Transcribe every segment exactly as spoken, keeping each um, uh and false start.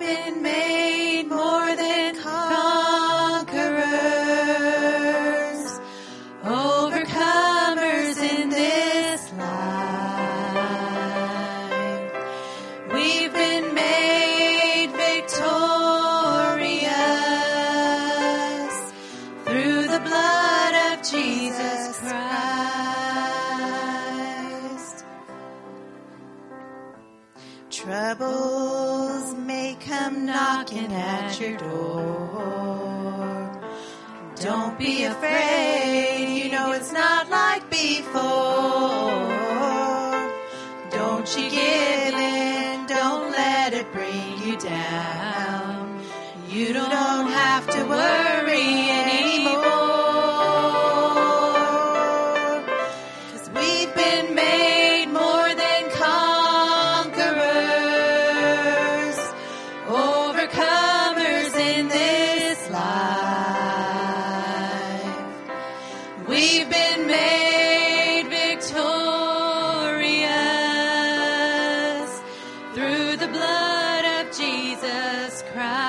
been made more than conquerors, overcomers in this life. We've been made victorious through the blood of Jesus Christ. Troubles may come knocking at your door. Don't be afraid, you know it's not like before. Don't you give in, don't let it bring you down. You don't have to worry anymore. 'Cause we've been made more than conquerors, overcomers in this life. We've been made victorious through the blood of Jesus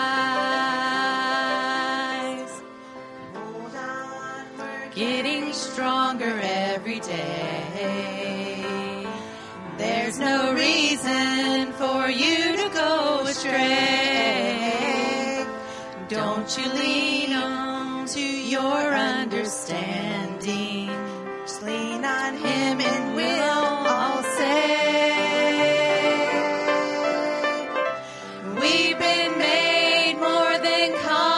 Christ. Hold on, we're getting stronger every day. There's no reason for you to go astray. Don't you lean on to your understanding. Just lean on Him and we'll all say, we've been made more than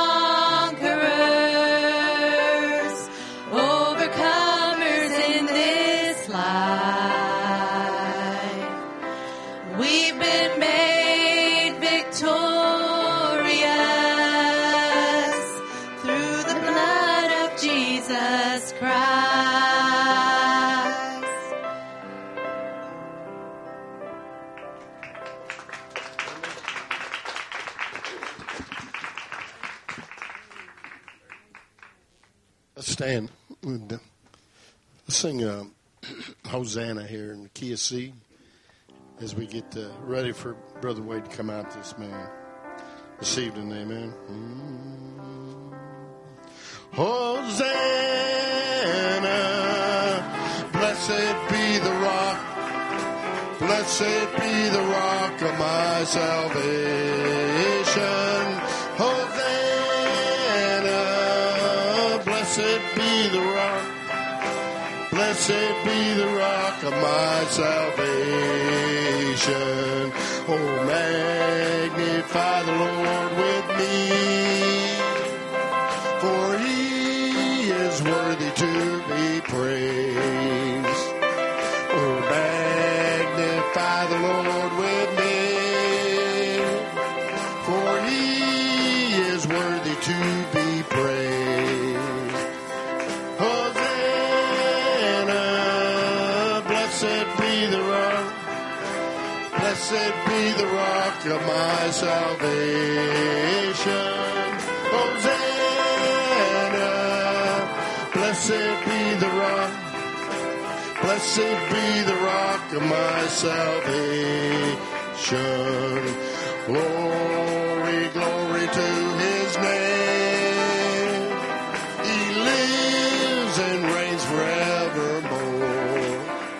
conquerors, overcomers in this life. We've been made victorious through the blood of Jesus Christ. Let's stand. Let's sing uh, Hosanna here in the key of C as we get uh, ready for Brother Wade to come out this man this evening. Amen. Mm. Hosanna, blessed be the rock, blessed be the rock of my salvation. Hosanna, blessed be the rock, blessed be the rock of my salvation. Oh, magnify the Lord with me, for He is worthy to be praised. Oh, magnify the Lord with me, for He is worthy to be praised. Hosanna, blessed be the rock, blessed be the rock of my salvation. Hosanna, blessed be the rock, blessed be the rock of my salvation. Glory, glory to His name. He lives and reigns forevermore.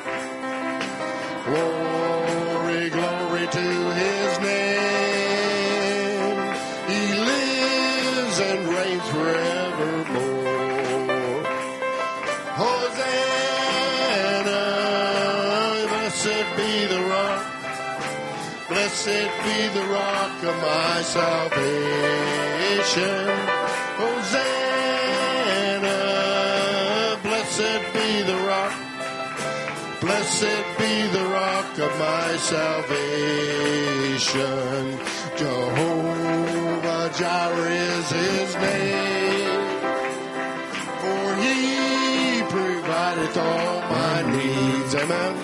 Glory, glory to His name. He lives and reigns forevermore. Hosanna, blessed be the rock, blessed be the rock of my salvation. Hosanna, blessed be the rock, blessed be the rock of my salvation. Jehovah Jireh is His name, for He provideth all my needs. Amen.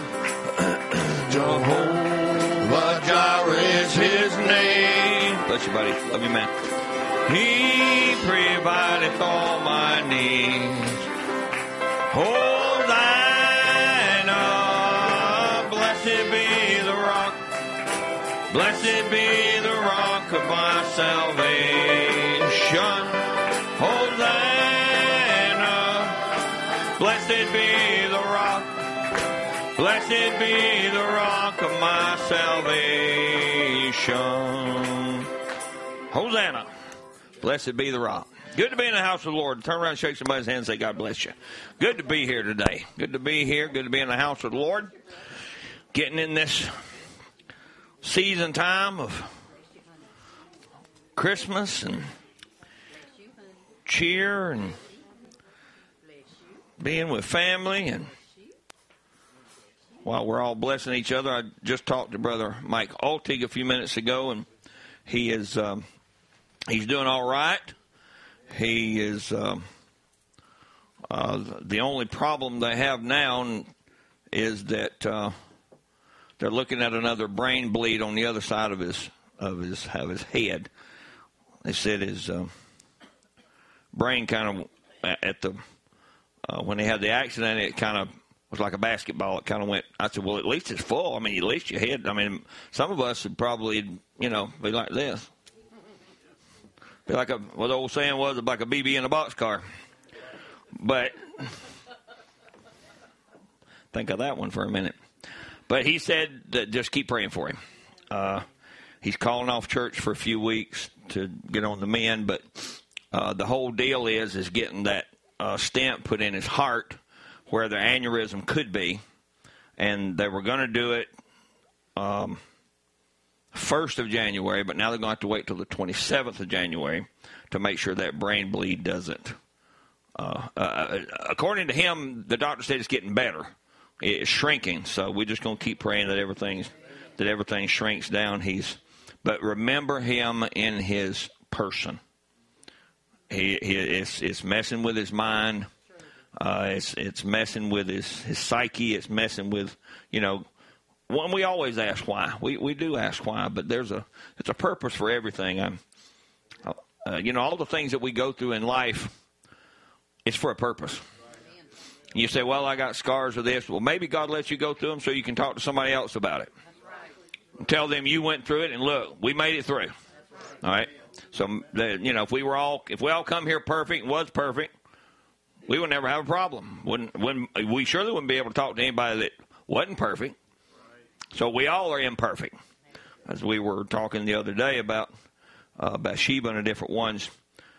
Jehovah Jireh is His name. Bless you, buddy. Love you, man. He provideth all my needs. Hosanna, blessed be the rock, blessed be the rock of my salvation. Hosanna, blessed be the rock. Blessed be the rock of my salvation. Hosanna. Blessed be the rock. Good to be in the house of the Lord. Turn around and shake somebody's hand and say, God bless you. Good to be here today. Good to be here. Good to be in the house of the Lord. Getting in this season time of Christmas and cheer and being with family. And while we're all blessing each other, I just talked to Brother Mike Altig a few minutes ago, and he is um, he's doing all right. He is um, uh, the only problem they have now is that uh, they're looking at another brain bleed on the other side of his of his of his head. They said his uh, brain kind of at the uh, when they had the accident, it kind of was like a basketball. It kind of went. I said, well, at least it's full. I mean, at least your head. I mean, some of us would probably, you know, be like this. Be like a, what the old saying was, like a B B in a boxcar. But think of that one for a minute. But he said that just keep praying for him. Uh, he's calling off church for a few weeks to get on the mend. But uh, the whole deal is is getting that uh, stent put in his heart where the aneurysm could be, and they were going to do it um, first of January, but now they're going to have to wait till the twenty-seventh of January to make sure that brain bleed doesn't. Uh, uh, according to him, the doctor said it's getting better. It's shrinking, so we're just going to keep praying that everything's that everything shrinks down. He's, but remember him in his person. He, he it's it's messing with his mind. Uh, it's it's messing with his, his psyche. It's messing with, you know, one, we always ask why. We we do ask why, but there's a it's a purpose for everything. I'm, uh, you know, all the things that we go through in life, it's for a purpose. You say, well, I got scars of this. Well, maybe God lets you go through them so you can talk to somebody else about it. And tell them you went through it, and look, we made it through. All right. So, you know, if we were all if we all come here perfect and was perfect, we would never have a problem. Wouldn't, wouldn't, we surely wouldn't be able to talk to anybody that wasn't perfect. So we all are imperfect. As we were talking the other day about uh, Bathsheba and the different ones.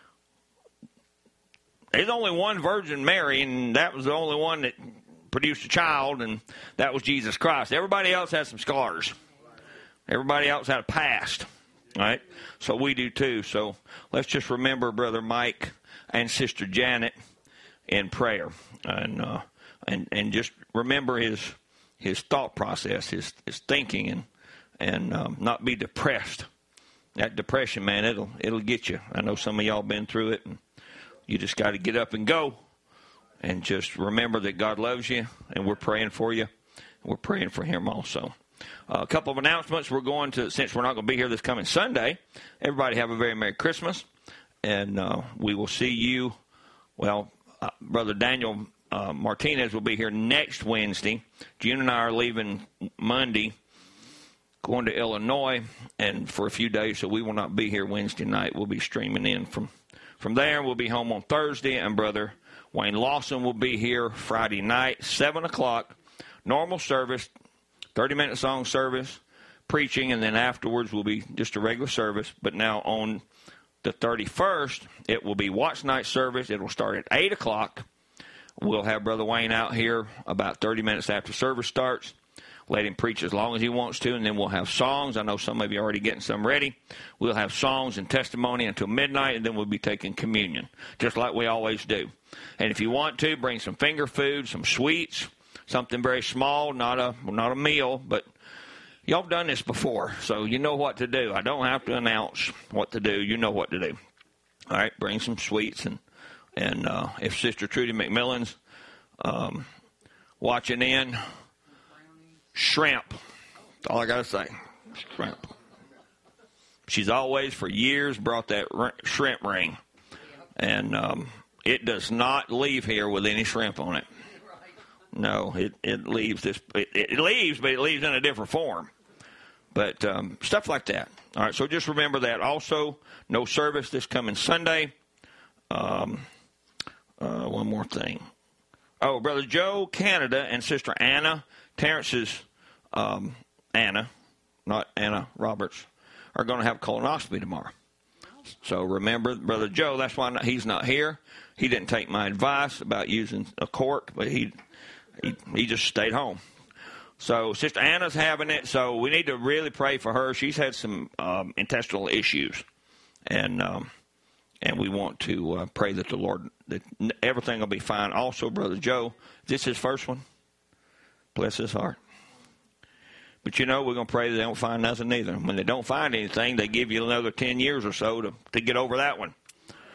There's only one Virgin Mary, and that was the only one that produced a child, and that was Jesus Christ. Everybody else has some scars. Everybody else had a past. All right? So we do too. So let's just remember Brother Mike and Sister Janet in prayer, and uh, and and just remember his his thought process, his his thinking, and and um, not be depressed. That depression, man, it'll it'll get you. I know some of y'all been through it, and you just got to get up and go, and just remember that God loves you, and we're praying for you. We're praying for him also. Uh, a couple of announcements. We're going to, since we're not going to be here this coming Sunday, everybody have a very Merry Christmas, and uh, we will see you. Well, uh, Brother Daniel uh, Martinez will be here next Wednesday. June and I are leaving Monday, going to Illinois, and for a few days, so we will not be here Wednesday night. We'll be streaming in from, from there. We'll be home on Thursday, and Brother Wayne Lawson will be here Friday night, seven o'clock, normal service, thirty-minute song service, preaching, and then afterwards will be just a regular service. But now on the thirty-first, it will be watch night service. It will start at eight o'clock. We'll have Brother Wayne out here about thirty minutes after service starts. Let him preach as long as he wants to, and then we'll have songs. I know some of you are already getting some ready. We'll have songs and testimony until midnight, and then we'll be taking communion, just like we always do. And if you want to, bring some finger food, some sweets, something very small, not a not a meal, but y'all have done this before, so you know what to do. I don't have to announce what to do. You know what to do. All right, bring some sweets, and and uh, if Sister Trudy McMillan's um, watching in, shrimp. That's all I got to say. Shrimp. She's always, for years, brought that r- shrimp ring, and um, it does not leave here with any shrimp on it. No, it, it leaves this. It, it leaves, but it leaves in a different form. But um, stuff like that. All right, so just remember that. Also, no service this coming Sunday. Um, uh, one more thing. Oh, Brother Joe, Canada, and Sister Anna, Terrence's um, Anna, not Anna Roberts, are going to have colonoscopy tomorrow. So remember, Brother Joe, that's why not, he's not here. He didn't take my advice about using a cork, but he, he he just stayed home. So Sister Anna's having it, so we need to really pray for her. She's had some um, intestinal issues, and um, and we want to uh, pray that the Lord, that everything will be fine. Also, Brother Joe, is this his first one? Bless his heart. But, you know, we're going to pray that they don't find nothing either. When they don't find anything, they give you another ten years or so to, to get over that one.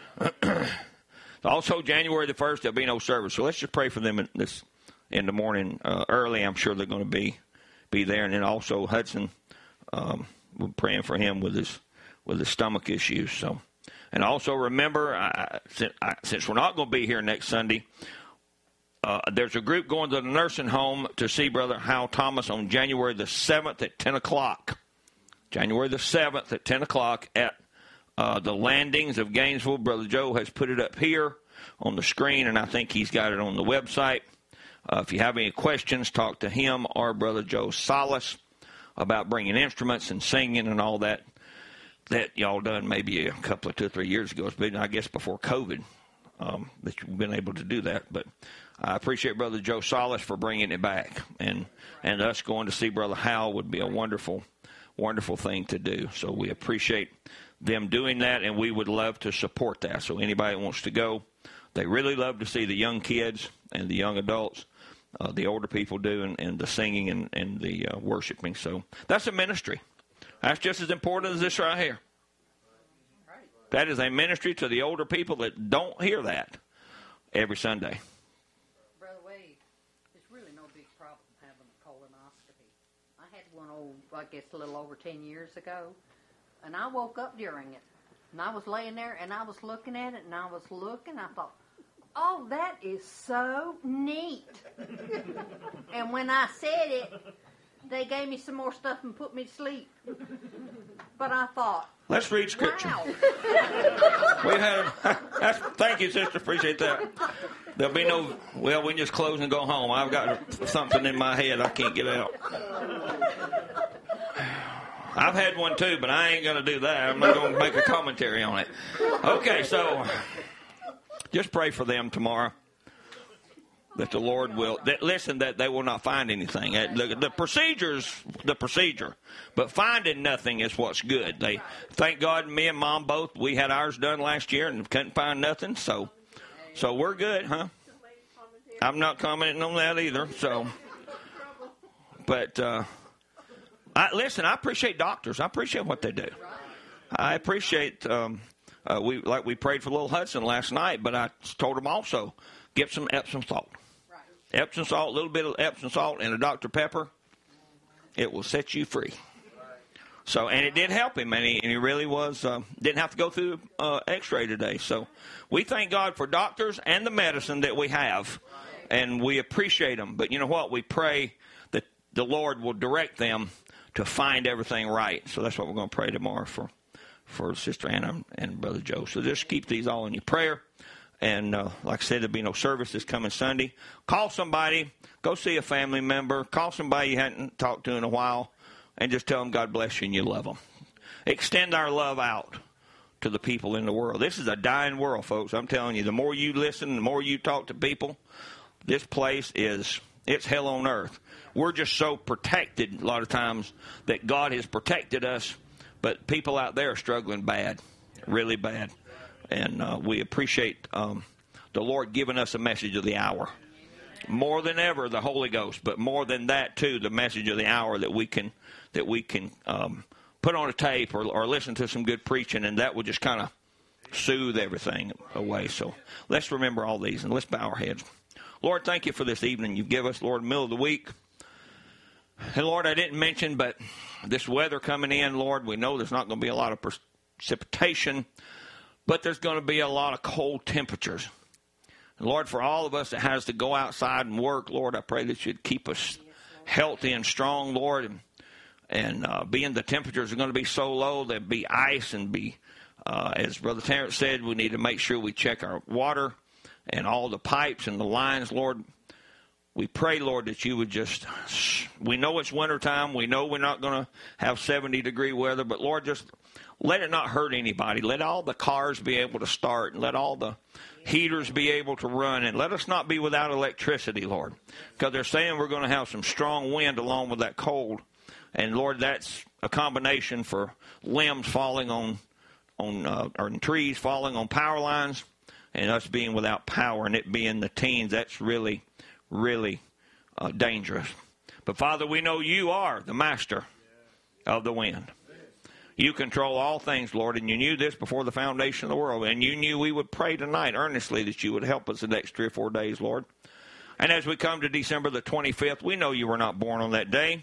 Also, January the first, there'll be no service. So let's just pray for them in, this, in the morning uh, early. I'm sure they're going to be be there. And then also Hudson, um, we're praying for him with his with his stomach issues. So, and also remember, I, since, I, since we're not going to be here next Sunday, Uh, there's a group going to the nursing home to see Brother Hal Thomas on January the seventh at ten o'clock. January the seventh at ten o'clock at uh, the Landings of Gainesville. Brother Joe has put it up here on the screen, and I think he's got it on the website. Uh, if you have any questions, talk to him or Brother Joe Salas about bringing instruments and singing and all that that y'all done maybe a couple of two or three years ago. It's been, I guess, before COVID um, that you've been able to do that. But I appreciate Brother Joe Salas for bringing it back, and and us going to see Brother Hal would be a wonderful, wonderful thing to do. So we appreciate them doing that, and we would love to support that. So anybody that wants to go, they really love to see the young kids and the young adults, uh, the older people do, and, and the singing and, and the uh, worshiping. So that's a ministry. That's just as important as this right here. That is a ministry to the older people that don't hear that every Sunday. Oh, I guess a little over ten years ago, and I woke up during it, and I was laying there, and I was looking at it, and I was looking, I thought, oh, that is so neat. And when I said it, they gave me some more stuff and put me to sleep. But I thought, let's read Scripture. Wow. we had, that's, thank you, sister, appreciate that. There'll be no, well, we can just close and go home. I've got something in my head I can't get out. I've had one too, but I ain't going to do that. I'm not going to make a commentary on it. Okay, so just pray for them tomorrow. That the Lord will, that, listen, that they will not find anything. The, the procedure's the procedure, but finding nothing is what's good. They, thank God, me and Mom both, we had ours done last year and couldn't find nothing, so so we're good, huh? I'm not commenting on that either, so. But, uh, I, listen, I appreciate doctors. I appreciate what they do. I appreciate, um, uh, we like we prayed for little Hudson last night, but I told him also, get some Epsom salt. Epsom salt, a little bit of Epsom salt and a Doctor Pepper, it will set you free. So, and it did help him, and he, and he really was, uh, didn't have to go through uh, x-ray today. So we thank God for doctors and the medicine that we have, and we appreciate them. But you know what? We pray that the Lord will direct them to find everything right. So that's what we're going to pray tomorrow for, for Sister Anna and Brother Joe. So just keep these all in your prayer. And uh, like I said, there'll be no service this coming Sunday. Call somebody. Go see a family member. Call somebody you hadn't talked to in a while. And just tell them God bless you and you love them. Extend our love out to the people in the world. This is a dying world, folks. I'm telling you, the more you listen, the more you talk to people, this place is, it's hell on earth. We're just so protected a lot of times that God has protected us. But people out there are struggling bad, really bad. And uh, we appreciate um, the Lord giving us a message of the hour. More than ever, the Holy Ghost, but more than that, too, the message of the hour that we can that we can um, put on a tape or, or listen to some good preaching, and that will just kind of soothe everything away. So let's remember all these, and let's bow our heads. Lord, thank you for this evening you give us, Lord, middle of the week. And, Lord, I didn't mention, but this weather coming in, Lord, we know there's not going to be a lot of precipitation, but there's going to be a lot of cold temperatures. And Lord, for all of us that has to go outside and work, Lord, I pray that you'd keep us healthy and strong, Lord. And, And uh, being the temperatures are going to be so low, there'll be ice and be, uh, as Brother Terrence said, we need to make sure we check our water and all the pipes and the lines, Lord. We pray, Lord, that you would just, we know it's wintertime. We know we're not going to have seventy degree weather, but Lord, just let it not hurt anybody. Let all the cars be able to start, and let all the heaters be able to run, and let us not be without electricity, Lord, because they're saying we're going to have some strong wind along with that cold. And Lord, that's a combination for limbs falling on, on uh, or trees falling on power lines, and us being without power, and it being the teens. That's really, really uh, dangerous. But Father, we know you are the master of the wind. You control all things, Lord, and you knew this before the foundation of the world, and you knew we would pray tonight earnestly that you would help us the next three or four days, Lord. And as we come to December the twenty-fifth, we know you were not born on that day,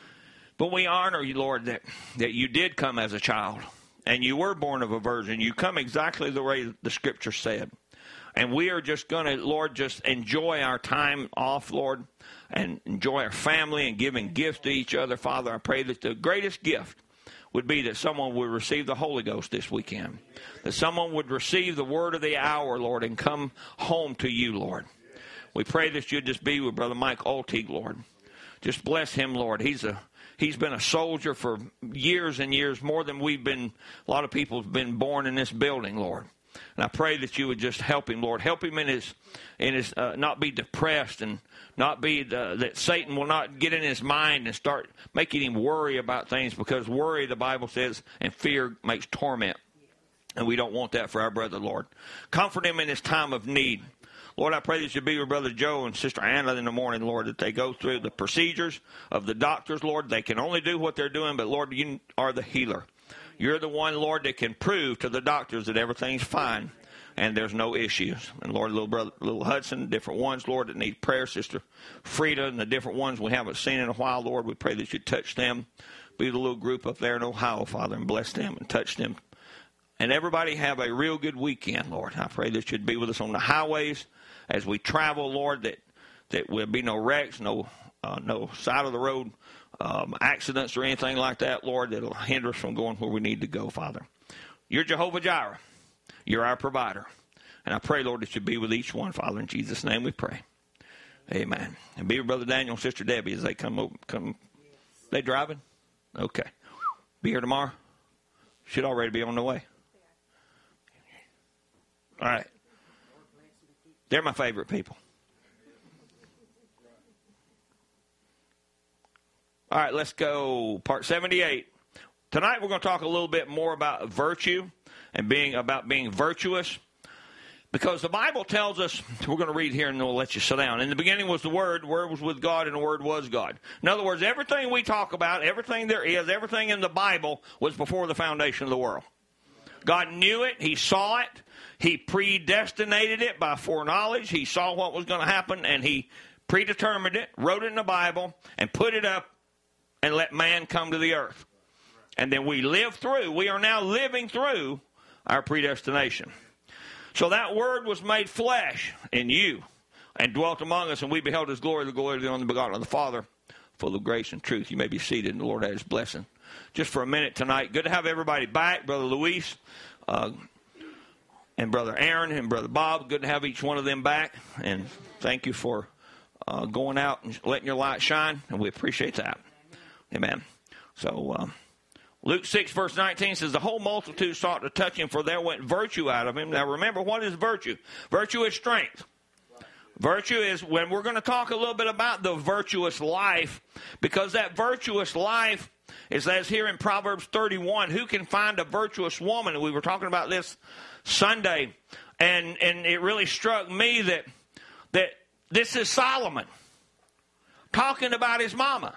but we honor you, Lord, that, that you did come as a child, and you were born of a virgin. You come exactly the way the Scripture said. And we are just going to, Lord, just enjoy our time off, Lord, and enjoy our family and giving gifts to each other. Father, I pray that the greatest gift would be that someone would receive the Holy Ghost this weekend. That someone would receive the word of the hour, Lord, and come home to you, Lord. We pray that you'd just be with Brother Mike Olteig, Lord. Just bless him, Lord. He's a he's been a soldier for years and years, more than we've been. A lot of people have been born in this building, Lord. And I pray that you would just help him, Lord. Help him in his, in his, uh, not be depressed, and not be, the, that Satan will not get in his mind and start making him worry about things, because worry, the Bible says, and fear makes torment. And we don't want that for our brother, Lord. Comfort him in his time of need. Lord, I pray that you be with Brother Joe and Sister Anna in the morning, Lord, that they go through the procedures of the doctors, Lord. They can only do what they're doing, but Lord, you are the healer. You're the one, Lord, that can prove to the doctors that everything's fine and there's no issues. And, Lord, little brother, little Hudson, different ones, Lord, that need prayer, Sister Frida, and the different ones we haven't seen in a while, Lord, we pray that you touch them. Be the little group up there in Ohio, Father, and bless them and touch them. And everybody have a real good weekend, Lord. I pray that you'd be with us on the highways as we travel, Lord, that, that there'll be no wrecks, no, uh, no side of the road Um, accidents or anything like that, Lord, that'll hinder us from going where we need to go, Father. You're Jehovah Jireh. You're our provider. And I pray, Lord, that you be with each one, Father. In Jesus' name we pray. Amen. And be with Brother Daniel and Sister Debbie as they come over. Come. They driving? Okay. Be here tomorrow? Should already be on the way. All right. They're my favorite people. All right, let's go. Part seventy-eight. Tonight we're going to talk a little bit more about virtue and being about being virtuous, because the Bible tells us, we're going to read here and we'll let you sit down. In the beginning was the Word, the Word was with God, and the Word was God. In other words, everything we talk about, everything there is, everything in the Bible was before the foundation of the world. God knew it. He saw it. He predestinated it by foreknowledge. He saw what was going to happen, and he predetermined it, wrote it in the Bible, and put it up, and let man come to the earth. And then we live through, we are now living through our predestination. So that word was made flesh in you and dwelt among us, and we beheld his glory, the glory of the only begotten of the Father, full of grace and truth. You may be seated, and the Lord add his blessing. Just for a minute tonight, good to have everybody back. Brother Luis uh, and Brother Aaron and Brother Bob, good to have each one of them back. And thank you for uh, going out and letting your light shine, and we appreciate that. Amen. So, um, Luke six, verse nineteen says, the whole multitude sought to touch him, for there went virtue out of him. Now, remember, what is virtue? Virtue is strength. Virtue is, when we're going to talk a little bit about the virtuous life, because that virtuous life is, as here in Proverbs thirty-one, who can find a virtuous woman? And we were talking about this Sunday, and, and it really struck me that, that this is Solomon talking about his mama.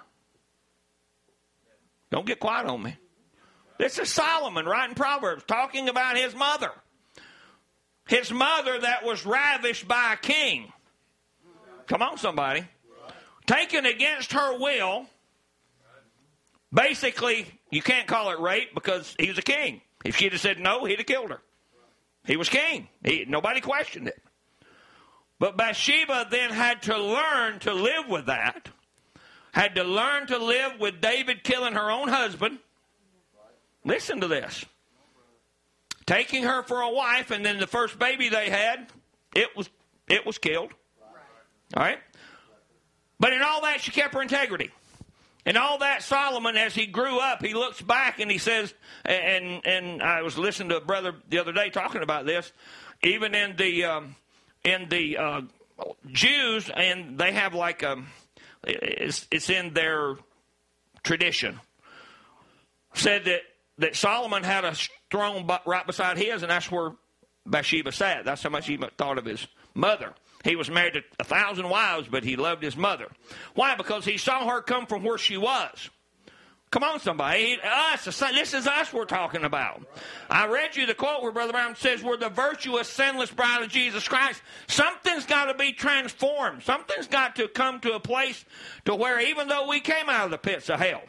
Don't get quiet on me. This is Solomon writing Proverbs, talking about his mother. His mother that was ravished by a king. Come on, somebody. Taken against her will. Basically, you can't call it rape because he was a king. If she'd have said no, he'd have killed her. He was king. He, nobody questioned it. But Bathsheba then had to learn to live with that. had to learn to live with David killing her own husband. Listen to this. Taking her for a wife, and then the first baby they had, it was it was killed. All right? But in all that, she kept her integrity. And all that, Solomon, as he grew up, he looks back and he says, and and I was listening to a brother the other day talking about this, even in the um, in the uh, Jews, and they have like a, it's, it's in their tradition, said that, that Solomon had a throne right beside his, and that's where Bathsheba sat. That's how much he thought of his mother. He was married to a thousand wives, but he loved his mother. Why? Because he saw her come from where she was. Come on, somebody. Us. This is us we're talking about. I read you the quote where Brother Brown says, we're the virtuous, sinless bride of Jesus Christ. Something's got to be transformed. Something's got to come to a place to where even though we came out of the pits of hell,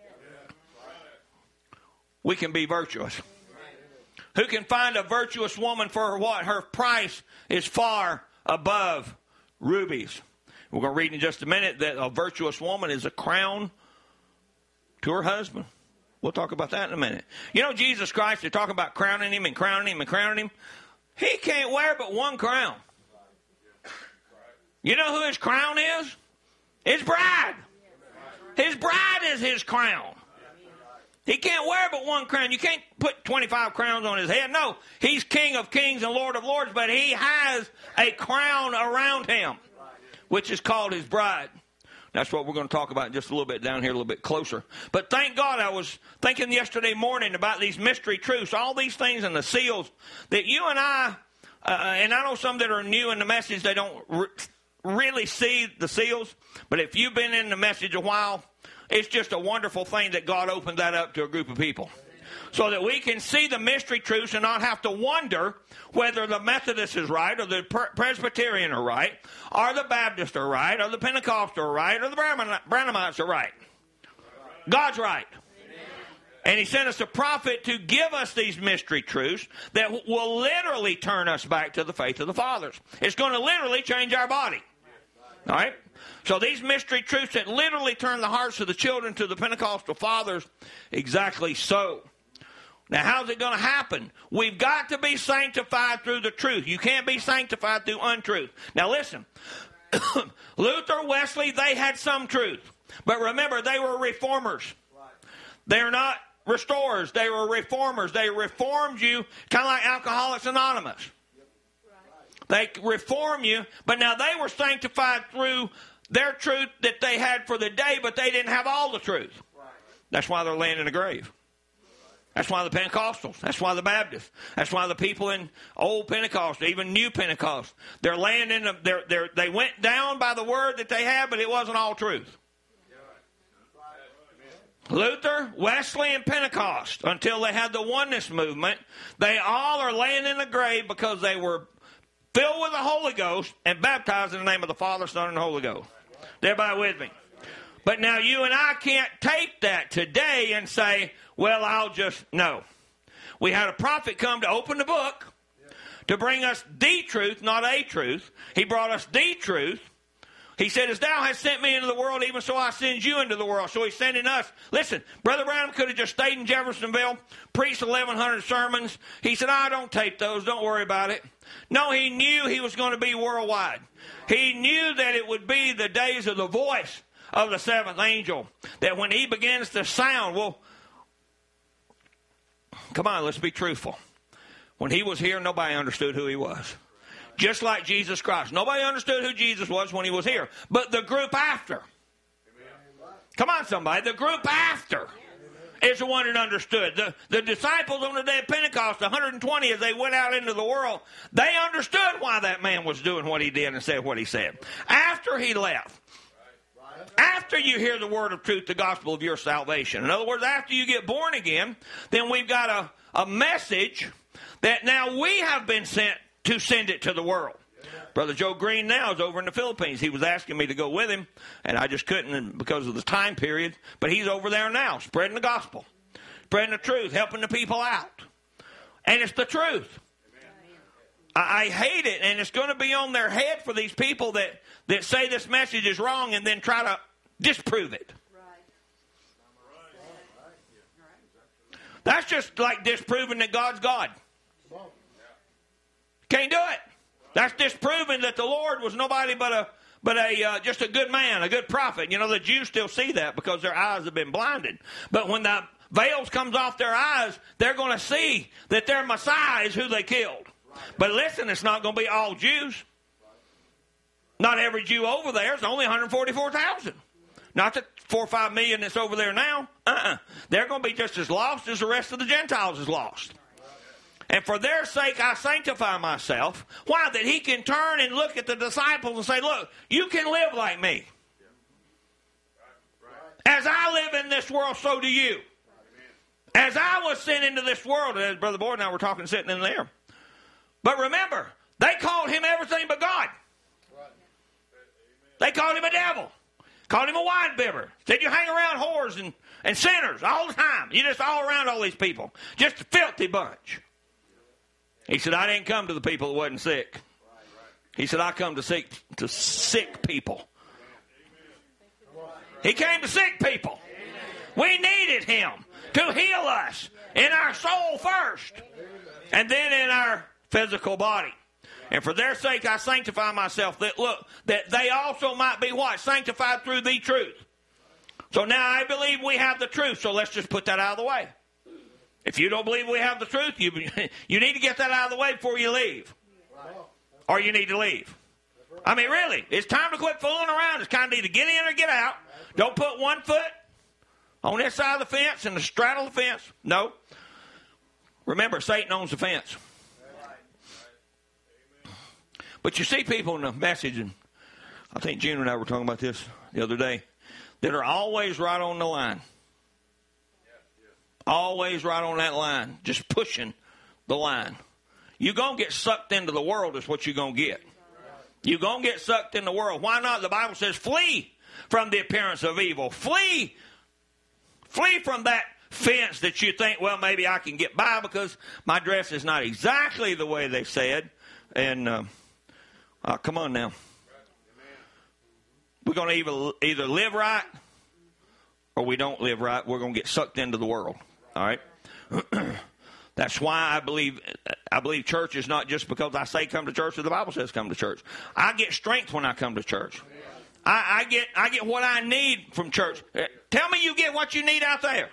we can be virtuous. Who can find a virtuous woman for her what? Her price is far above rubies. We're going to read in just a minute that a virtuous woman is a crown to her husband. We'll talk about that in a minute. You know, Jesus Christ, they're talking about crowning him and crowning him and crowning him. He can't wear but one crown. You know who his crown is? His bride. His bride is his crown. He can't wear but one crown. You can't put twenty-five crowns on his head. No, he's King of kings and Lord of lords, but he has a crown around him, which is called his bride. That's what we're going to talk about just a little bit down here, a little bit closer. But thank God, I was thinking yesterday morning about these mystery truths, all these things and the seals that you and I, uh, and I know some that are new in the message, they don't re- really see the seals. But if you've been in the message a while, it's just a wonderful thing that God opened that up to a group of people. So that we can see the mystery truths and not have to wonder whether the Methodist is right or the Presbyterian are right or the Baptist are right or the Pentecostal are right or the Branhamites are right. God's right. And he sent us a prophet to give us these mystery truths that will literally turn us back to the faith of the fathers. It's going to literally change our body. All right? So these mystery truths that literally turn the hearts of the children to the Pentecostal fathers, exactly so. Now, how's it going to happen? We've got to be sanctified through the truth. You can't be sanctified through untruth. Now, listen. Luther, Wesley, they had some truth. But remember, they were reformers. They're not restorers. They were reformers. They reformed you, kind of like Alcoholics Anonymous. They reform you, but now they were sanctified through their truth that they had for the day, but they didn't have all the truth. That's why they're laying in the grave. That's why the Pentecostals. That's why the Baptists. That's why the people in old Pentecost, even new Pentecost, they're laying in the, they're, they're, they went down by the word that they had, but it wasn't all truth. Luther, Wesley, and Pentecost, until they had the oneness movement, they all are laying in the grave because they were filled with the Holy Ghost and baptized in the name of the Father, Son, and the Holy Ghost. Everybody with me? But now you and I can't take that today and say, well, I'll just, no. We had a prophet come to open the book to bring us the truth, not a truth. He brought us the truth. He said, as thou hast sent me into the world, even so I send you into the world. So he's sending us. Listen, Brother Branham could have just stayed in Jeffersonville, preached eleven hundred sermons. He said, I don't tape those. Don't worry about it. No, he knew he was going to be worldwide. He knew that it would be the days of the voice of the seventh angel. That when he begins to sound, well, come on, let's be truthful. When he was here, nobody understood who he was. Just like Jesus Christ. Nobody understood who Jesus was when he was here. But the group after. Come on, somebody. The group after is the one that understood. The, the disciples on the day of Pentecost, one hundred twenty, as they went out into the world, they understood why that man was doing what he did and said what he said. After he left. After you hear the word of truth, the gospel of your salvation. In other words, after you get born again, then we've got a, a message that now we have been sent to send it to the world. Yeah. Brother Joe Green now is over in the Philippines. He was asking me to go with him, and I just couldn't because of the time period. But he's over there now, spreading the gospel, spreading the truth, helping the people out. And it's the truth. I, I hate it, and it's going to be on their head for these people that, that say this message is wrong and then try to Disprove it. That's just like disproving that God's God. Can't do it. That's disproving that the Lord was nobody but a but a uh, just a good man, a good prophet. You know, the Jews still see that because their eyes have been blinded. But when the veils comes off their eyes, they're going to see that their Messiah is who they killed. But listen, it's not going to be all Jews. Not every Jew over there. It's only one hundred forty-four thousand. Not the four or five million that's over there now. Uh-uh. They're going to be just as lost as the rest of the Gentiles is lost. And for their sake, I sanctify myself. Why? That he can turn and look at the disciples and say, look, you can live like me. As I live in this world, so do you. As I was sent into this world, and as Brother Boyd and I were talking sitting in there. But remember, they called him everything but God. They called him a devil. Called him a wine bibber. Said you hang around whores and, and sinners all the time. You just all around all these people. Just a filthy bunch. He said, I didn't come to the people that wasn't sick. He said, I come to sick, to sick people. He came to sick people. We needed him to heal us in our soul first. And then in our physical body. And for their sake I sanctify myself, that look, that they also might be what? Sanctified through the truth. So now I believe we have the truth, so let's just put that out of the way. If you don't believe we have the truth, you, you need to get that out of the way before you leave. Or you need to leave. I mean, really, it's time to quit fooling around. It's kind of either get in or get out. Don't put one foot on this side of the fence and straddle the fence. No. Remember, Satan owns the fence. But you see people in the message, and I think June and I were talking about this the other day, that are always right on the line. Always right on that line, just pushing the line. You're going to get sucked into the world is what you're going to get. You're going to get sucked in the world. Why not? The Bible says flee from the appearance of evil. Flee. Flee from that fence that you think, well, maybe I can get by because my dress is not exactly the way they said. And... Uh, Uh, come on now. We're going to either, either live right or we don't live right. We're going to get sucked into the world. All right? That's why I believe I believe church is not just because I say come to church or the Bible says come to church. I get strength when I come to church. I, I get I get what I need from church. Tell me you get what you need out there.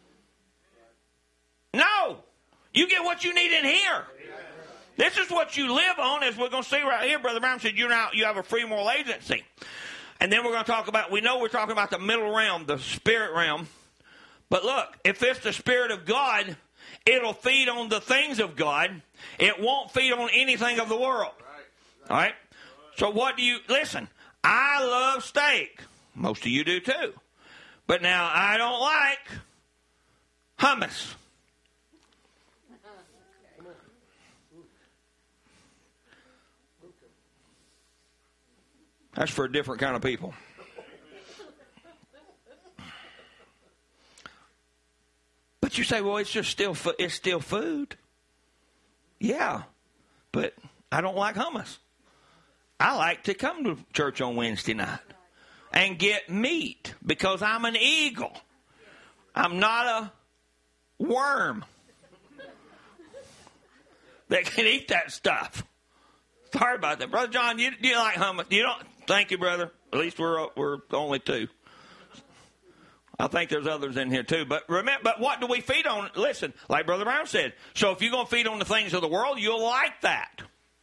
No. You get what you need in here. This is what you live on, as we're going to see right here. Brother Brown said, you're now, you have a free moral agency. And then we're going to talk about, we know we're talking about the middle realm, the spirit realm. But look, if it's the Spirit of God, it'll feed on the things of God. It won't feed on anything of the world. All right? So what do you, listen, I love steak. Most of you do too. But now, I don't like hummus. That's for a different kind of people. But you say, well, it's just still fu- it's still food. Yeah, but I don't like hummus. I like to come to church on Wednesday night and get meat because I'm an eagle. I'm not a worm that can eat that stuff. Sorry about that, Brother John. You, you like hummus? You don't. Thank you, brother. At least we're we're only two. I think there's others in here too. But remember, but what do we feed on? Listen, like Brother Brown said. So if you're going to feed on the things of the world, you'll like that.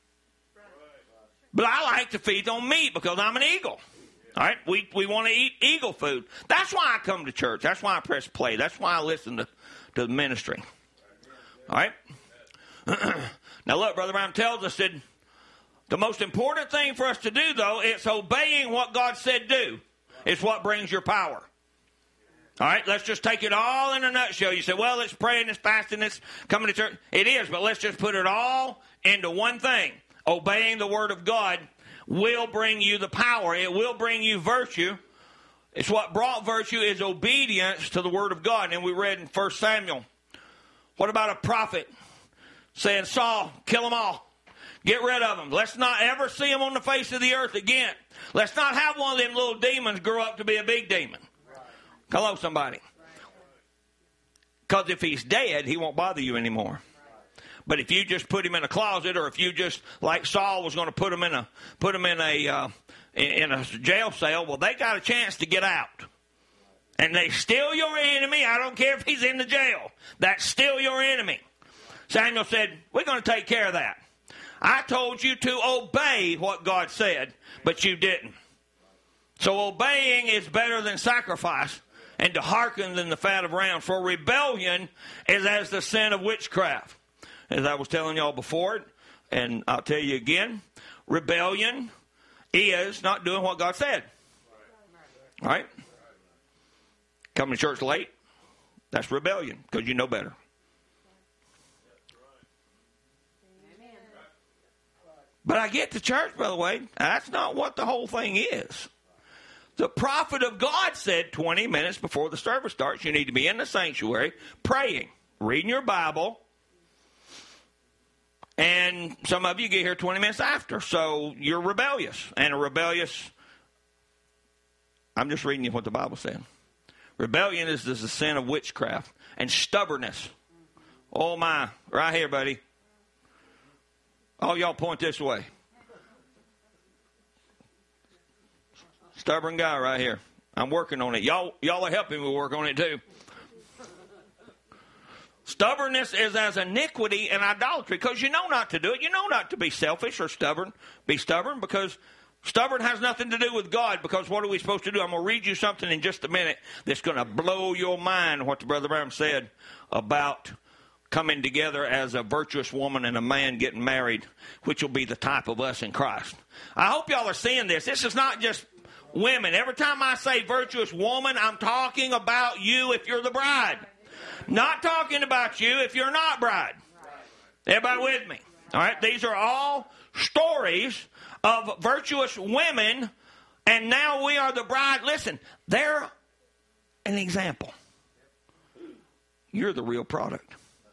But I like to feed on meat because I'm an eagle. All right, we we want to eat eagle food. That's why I come to church. That's why I press play. That's why I listen to to the ministry. All right. Now look, Brother Brown tells us that. The most important thing for us to do, though, is obeying what God said do. It's what brings your power. All right, let's just take it all in a nutshell. You say, well, it's praying, it's fasting, it's coming to church. It is, but let's just put it all into one thing. Obeying the Word of God will bring you the power. It will bring you virtue. It's what brought virtue is obedience to the Word of God. And we read in First Samuel, what about a prophet saying, Saul, kill them all. Get rid of them. Let's not ever see them on the face of the earth again. Let's not have one of them little demons grow up to be a big demon. Hello, somebody. Because if he's dead, he won't bother you anymore. But if you just put him in a closet, or if you just, like Saul was going to put him in a put him in a uh, in a jail cell, well, they got a chance to get out. And they still your enemy. I don't care if he's in the jail. That's still your enemy. Samuel said, we're going to take care of that. I told you to obey what God said, but you didn't. So obeying is better than sacrifice, and to hearken than the fat of rams. For rebellion is as the sin of witchcraft. As I was telling y'all before, and I'll tell you again, rebellion is not doing what God said. All right? Coming to church late, that's rebellion, because you know better. But I get to church, by the way, that's not what the whole thing is. The prophet of God said twenty minutes before the service starts, you need to be in the sanctuary praying, reading your Bible. And some of you get here twenty minutes after, so you're rebellious. And a rebellious, I'm just reading you what the Bible said. Rebellion is the sin of witchcraft and stubbornness. Oh my, right here, buddy. All y'all point this way. Stubborn guy right here. I'm working on it. Y'all, y'all are helping me work on it too. Stubbornness is as iniquity and idolatry, because you know not to do it. You know not to be selfish or stubborn. Be stubborn, because stubborn has nothing to do with God, because what are we supposed to do? I'm going to read you something in just a minute that's going to blow your mind, what the Brother Branham said about coming together as a virtuous woman and a man getting married, which will be the type of us in Christ. I hope y'all are seeing this. This is not just women. Every time I say virtuous woman, I'm talking about you if you're the bride. Not talking about you if you're not bride. Everybody with me? All right. These are all stories of virtuous women, and now we are the bride. Listen, they're an example. You're the real product.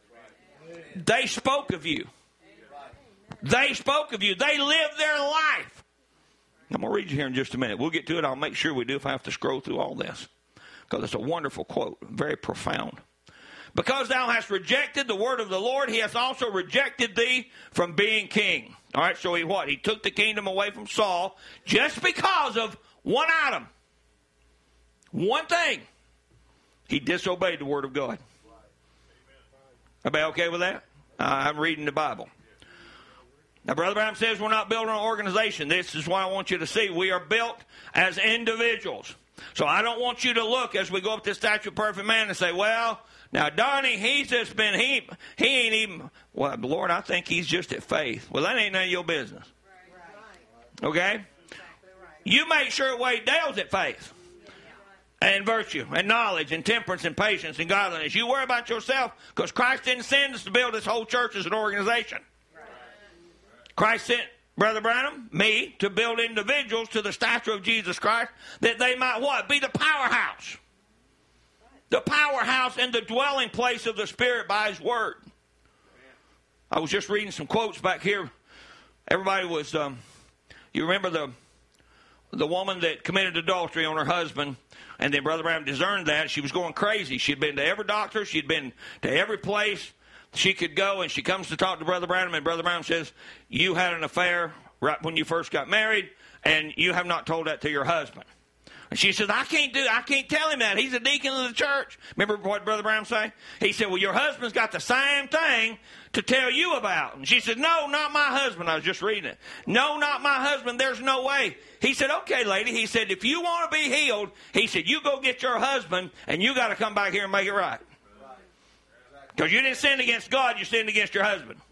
They spoke of you. They spoke of you. They lived their life. I'm going to read you here in just a minute. We'll get to it. I'll make sure we do if I have to scroll through all this, because it's a wonderful quote, very profound. Because thou hast rejected the word of the Lord, he has also rejected thee from being king. All right, so he what? He took the kingdom away from Saul just because of one item. One thing. He disobeyed the word of God. Everybody okay with that? Uh, I'm reading the Bible. Now, Brother Branham says we're not building an organization. This is why I want you to see. We are built as individuals. So I don't want you to look as we go up to the statue of perfect man and say, well, now, Donnie, he's just been, he he ain't even, well, Lord, I think he's just at faith. Well, that ain't none of your business. Okay? You make sure Wade Dale's at faith. And virtue, and knowledge, and temperance, and patience, and godliness. You worry about yourself, because Christ didn't send us to build this whole church as an organization. Christ sent Brother Branham, me, to build individuals to the stature of Jesus Christ, that they might what? Be the powerhouse. The powerhouse and the dwelling place of the Spirit by His Word. I was just reading some quotes back here. Everybody was, um, you remember the the woman that committed adultery on her husband, and then Brother Branham discerned that. She was going crazy. She'd been to every doctor. She'd been to every place she could go, and she comes to talk to Brother Branham, and Brother Branham says, you had an affair right when you first got married, and you have not told that to your husband. And she says, I can't do, I can't tell him that. He's a deacon of the church. Remember what Brother Branham say? He said, well, your husband's got the same thing to tell you about. And she said, no, not my husband. I was just reading it. No, not my husband. There's no way. He said, okay, lady. He said, if you want to be healed, he said, you go get your husband, and you got to come back here and make it right. Because you didn't sin against God, you sinned against your husband.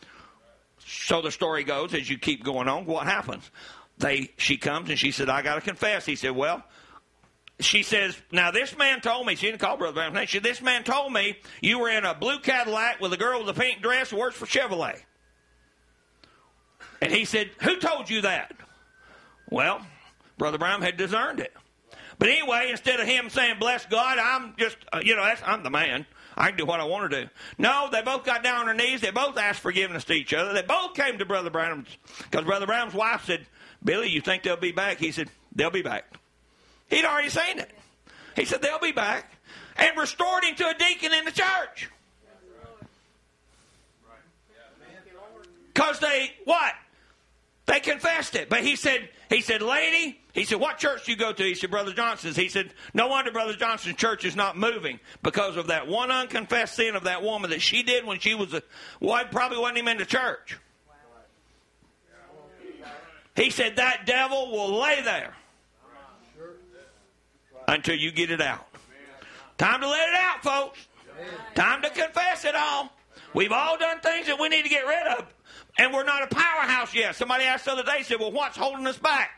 So the story goes, as you keep going on, what happens? They, she comes and she said, I got to confess. He said, well, she says, now this man told me, she didn't call Brother Branham's name, she said, this man told me you were in a blue Cadillac with a girl with a pink dress who works for Chevrolet. And he said, who told you that? Well, Brother Branham had discerned it. But anyway, instead of him saying, bless God, I'm just, uh, you know, that's, I'm the man. I can do what I want to do. No, they both got down on their knees. They both asked forgiveness to each other. They both came to Brother Branham's, because Brother Branham's wife said, Billy, you think they'll be back? He said, they'll be back. He'd already seen it. He said, they'll be back. And restored him to a deacon in the church. Because they, what? They confessed it. But he said, he said, lady, he said, what church do you go to? He said, Brother Johnson's. He said, no wonder Brother Johnson's church is not moving because of that one unconfessed sin of that woman that she did when she was a, well, probably wasn't even in the church. He said, that devil will lay there until you get it out. Time to let it out, folks. Time to confess it all. We've all done things that we need to get rid of. And we're not a powerhouse yet. Somebody asked the other day, said, well, what's holding us back?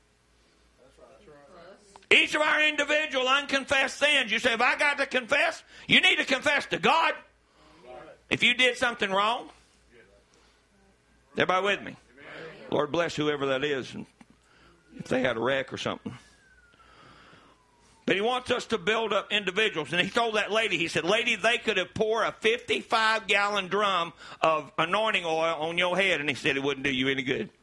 Each of our individual unconfessed sins. You say, if I got to confess, you need to confess to God. If you did something wrong. Everybody with me? Lord bless whoever that is. And if they had a wreck or something. But he wants us to build up individuals. And he told that lady, he said, lady, they could have poured a fifty-five gallon drum of anointing oil on your head. And he said it wouldn't do you any good.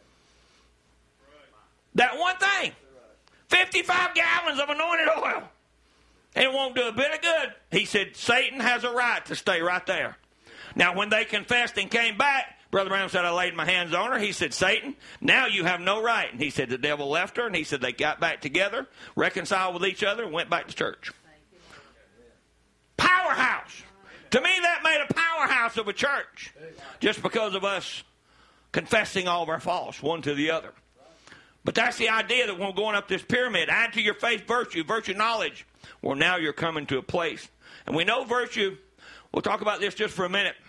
That one thing. fifty-five gallons of anointed oil. And it won't do a bit of good. He said, Satan has a right to stay right there. Now, when they confessed and came back, Brother Branham said, I laid my hands on her. He said, Satan, now you have no right. And he said, the devil left her. And he said, they got back together, reconciled with each other, and went back to church. Powerhouse. To me, that made a powerhouse of a church. Just because of us confessing all of our faults, one to the other. But that's the idea that when we're going up this pyramid, add to your faith virtue, virtue knowledge. Well, now you're coming to a place. And we know virtue, we'll talk about this just for a minute.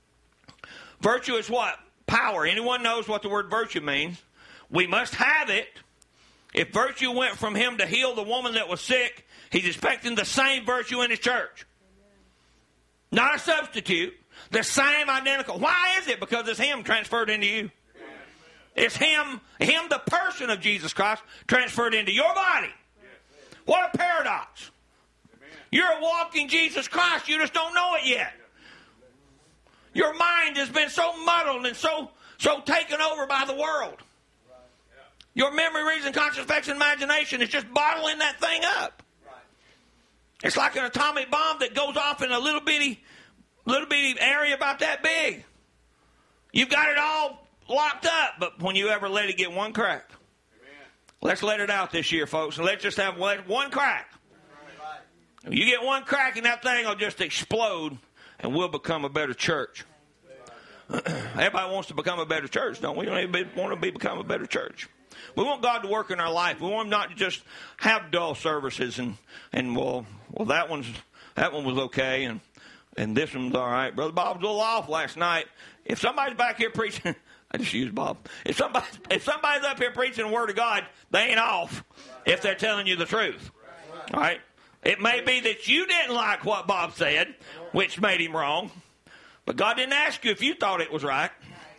Virtue is what? Power. Anyone knows what the word virtue means. We must have it. If virtue went from him to heal the woman that was sick, he's expecting the same virtue in his church. Not a substitute. The same identical. Why is it? Because it's him transferred into you. It's him, him the person of Jesus Christ, transferred into your body. What a paradox. You're a walking Jesus Christ. You just don't know it yet. Your mind has been so muddled and so so taken over by the world. Your memory, reason, conscious, affection, imagination is just bottling that thing up. It's like an atomic bomb that goes off in a little bitty, little bitty area about that big. You've got it all locked up, but when you ever let it get one crack, let's let it out this year, folks, and let's just have one crack. You get one crack and that thing will just explode. And we'll become a better church. Everybody wants to become a better church, don't we? We want to be, become a better church. We want God to work in our life. We want Him not to just have dull services and, and well, well, that one's that one was okay, and and this one's all right. Brother Bob was a little off last night. If somebody's back here preaching, I just used Bob. If somebody if somebody's up here preaching the Word of God, they ain't off if they're telling you the truth. All right. It may be that you didn't like what Bob said, which made him wrong. But God didn't ask you if you thought it was right.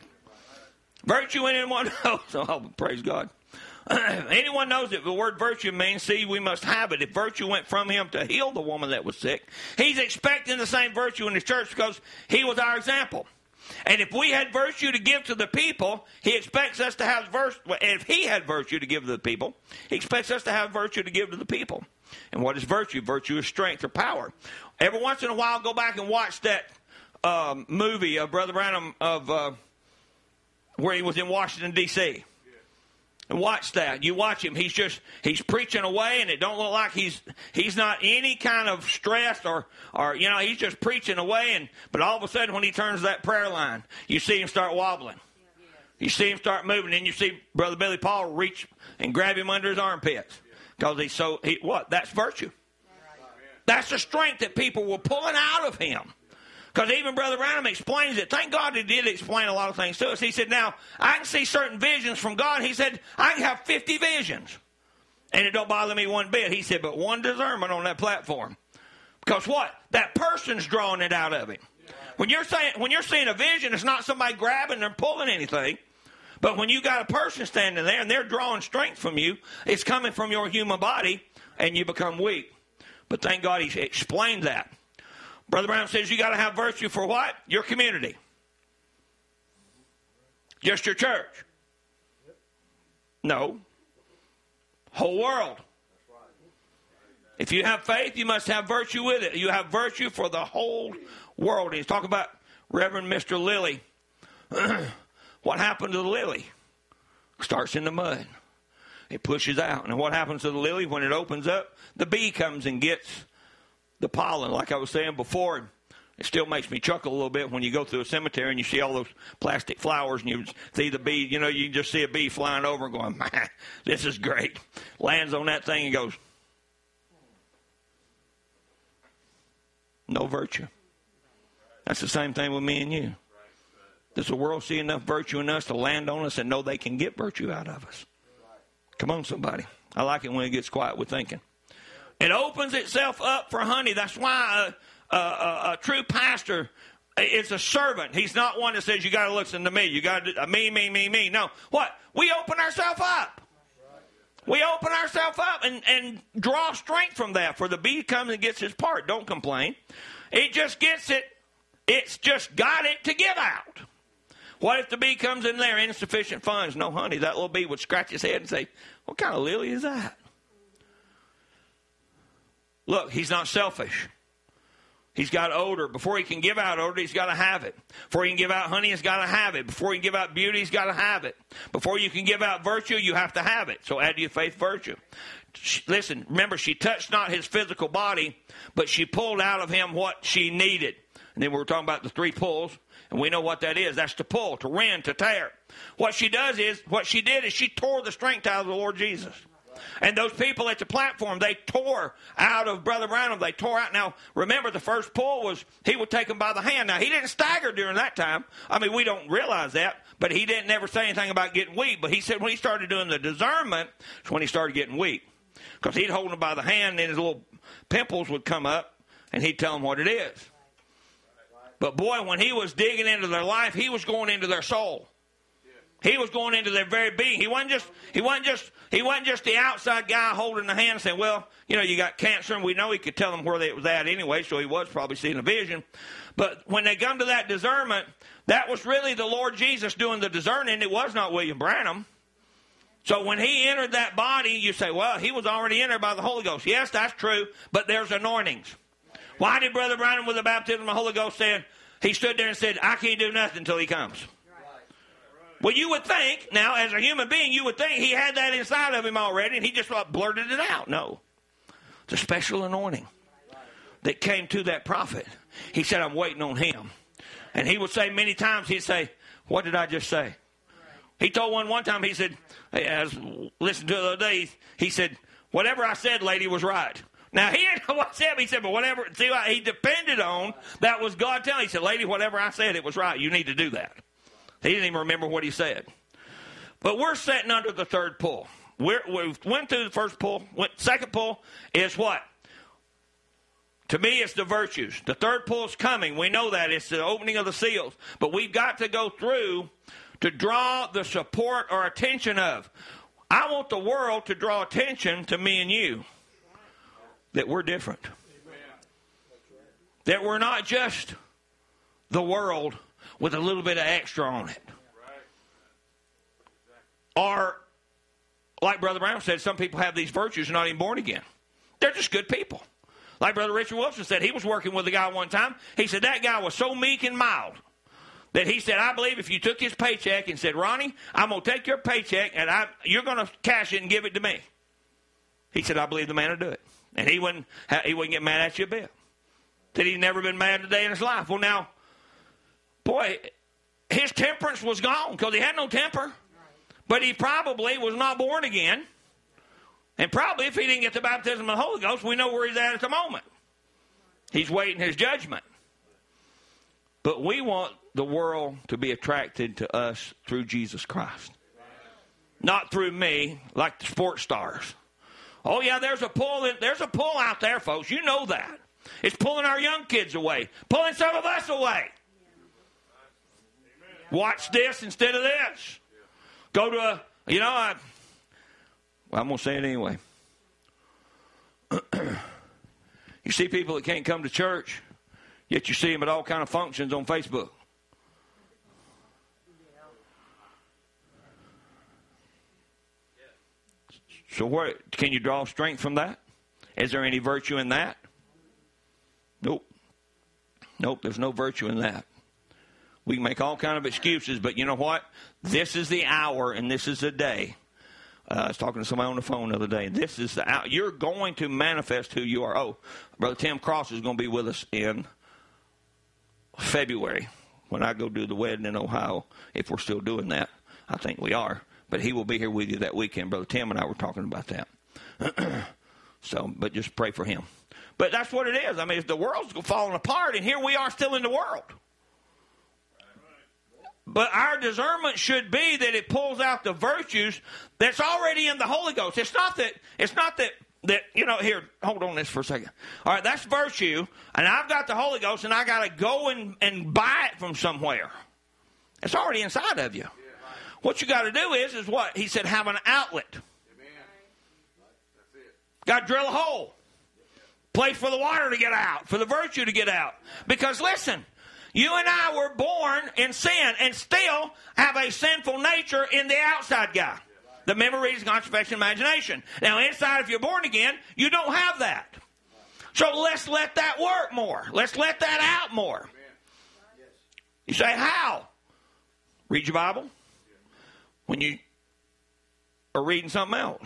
Virtue in anyone knows. Oh, praise God. Anyone knows that the word virtue means, see, we must have it. If virtue went from him to heal the woman that was sick, he's expecting the same virtue in his church because he was our example. And if we had virtue to give to the people, he expects us to have virtue. If he had virtue to give to the people, he expects us to have virtue to give to the people. And what is virtue? Virtue is strength or power. Every once in a while, go back and watch that um, movie of Brother Branham of uh, where he was in Washington, D C And watch that. You watch him. He's just he's preaching away, and it don't look like he's he's not any kind of stressed or or you know he's just preaching away. And but all of a sudden, when he turns that prayer line, you see him start wobbling. You see him start moving, and you see Brother Billy Paul reach and grab him under his armpits. Because he's so, he, what? That's virtue. That's the strength that people were pulling out of him. Because even Brother Branham explains it. Thank God he did explain a lot of things to us. He said, now, I can see certain visions from God. He said, I can have fifty visions. And it don't bother me one bit. He said, but one discernment on that platform. Because what? That person's drawing it out of him. When you're saying, when you're seeing a vision, it's not somebody grabbing or pulling anything. But when you got a person standing there and they're drawing strength from you, it's coming from your human body and you become weak. But thank God he explained that. Brother Brown says you got to have virtue for what? Your community. Just your church. No. Whole world. If you have faith, you must have virtue with it. You have virtue for the whole world. And he's talking about Reverend Mister Lily. What happened to the lily? Starts in the mud. It pushes out. And what happens to the lily when it opens up? The bee comes and gets the pollen. Like I was saying before, it still makes me chuckle a little bit when you go through a cemetery and you see all those plastic flowers and you see the bee. You know, you can just see a bee flying over and going, man, this is great. Lands on that thing and goes, no virtue. That's the same thing with me and you. Does the world see enough virtue in us to land on us and know they can get virtue out of us? Come on, somebody. I like it when it gets quiet with thinking. It opens itself up for honey. That's why a, a, a, a true pastor is a servant. He's not one that says, you got to listen to me. You got to do me, me, me, me. No. What? We open ourselves up. We open ourselves up and, and draw strength from that. For the bee comes and gets his part. Don't complain. It just gets it. It's just got it to give out. What if the bee comes in there, insufficient funds, no honey? That little bee would scratch his head and say, what kind of lily is that? Look, he's not selfish. He's got odor. Before he can give out odor, he's got to have it. Before he can give out honey, he's got to have it. Before he can give out beauty, he's got to have it. Before you can give out virtue, you have to have it. So add to your faith virtue. She, listen, remember, she touched not his physical body, but she pulled out of him what she needed. And then we were talking about the three pulls. And we know what that is. That's to pull, to rend, to tear. What she does is, what she did is she tore the strength out of the Lord Jesus. And those people at the platform, they tore out of Brother Branham. They tore out. Now, remember, the first pull was he would take them by the hand. Now, he didn't stagger during that time. I mean, we don't realize that. But he didn't never say anything about getting weak. But he said when he started doing the discernment, it's when he started getting weak. Because he'd hold them by the hand, and his little pimples would come up, and he'd tell them what it is. But boy, when he was digging into their life, he was going into their soul. He was going into their very being. He wasn't just he wasn't just he wasn't just the outside guy holding the hand and saying, well, you know, you got cancer, and we know he could tell them where it was at anyway, so he was probably seeing a vision. But when they come to that discernment, that was really the Lord Jesus doing the discerning. It was not William Branham. So when he entered that body, you say, well, he was already in there by the Holy Ghost. Yes, that's true, but there's anointings. Why did Brother Branham with the baptism of the Holy Ghost say, he stood there and said, I can't do nothing until he comes? Well, you would think, now, as a human being, you would think he had that inside of him already, and he just blurted it out. No. It's a special anointing that came to that prophet. He said, I'm waiting on him. And he would say many times, he'd say, what did I just say? He told one one time, he said, I was listening to it the other day, he said, whatever I said, lady, was right. Now, he didn't know what said, he said, but whatever, see what he depended on, that was God telling him. He said, lady, whatever I said, it was right. You need to do that. He didn't even remember what he said. But we're sitting under the third pull. We're, we went through the first pull. Went, second pull is what? To me, it's the virtues. The third pull is coming. We know that. It's the opening of the seals. But we've got to go through to draw the support or attention of. I want the world to draw attention to me and you. That we're different. That we're not just the world with a little bit of extra on it. Or, like Brother Brown said, some people have these virtues and not even born again. They're just good people. Like Brother Richard Wilson said, he was working with a guy one time. He said that guy was so meek and mild that he said, I believe if you took his paycheck and said, Ronnie, I'm going to take your paycheck and I, you're going to cash it and give it to me. He said, I believe the man will do it. And he wouldn't, he wouldn't get mad at you a bit. That he'd never been mad a day in his life. Well, now, boy, his temperance was gone because he had no temper. But he probably was not born again. And probably if he didn't get the baptism of the Holy Ghost, we know where he's at at the moment. He's waiting his judgment. But we want the world to be attracted to us through Jesus Christ. Not through me, like the sports stars. Oh, yeah, there's a pull. In, there's a pull out there, folks. You know that. It's pulling our young kids away. Pulling some of us away. Watch this instead of this. Go to a, you know, I, well, I'm going to say it anyway. You see people that can't come to church. Yet you see them at all kind of functions on Facebook. So where, can you draw strength from that? Is there any virtue in that? Nope. Nope, there's no virtue in that. We can make all kind of excuses, but you know what? This is the hour and this is the day. Uh, I was talking to somebody on the phone the other day. This is the hour. You're going to manifest who you are. Oh, Brother Tim Cross is going to be with us in February when I go do the wedding in Ohio, if we're still doing that. I think we are. But he will be here with you that weekend. Brother Tim and I were talking about that. So, but just pray for him. But that's what it is. I mean, if the world's falling apart, and here we are still in the world. But our discernment should be that it pulls out the virtues that's already in the Holy Ghost. It's not that, it's not that, that, you know, here, hold on this for a second. All right, that's virtue, and I've got the Holy Ghost, and I got to go and, and buy it from somewhere. It's already inside of you. What you got to do is, is what? He said, have an outlet. Got to drill a hole. Place for the water to get out, for the virtue to get out. Because listen, you and I were born in sin and still have a sinful nature in the outside guy. The memory, reason, conscience, imagination. Now inside, if you're born again, you don't have that. So let's let that work more. Let's let that out more. You say, how? Read your Bible. When you are reading something else.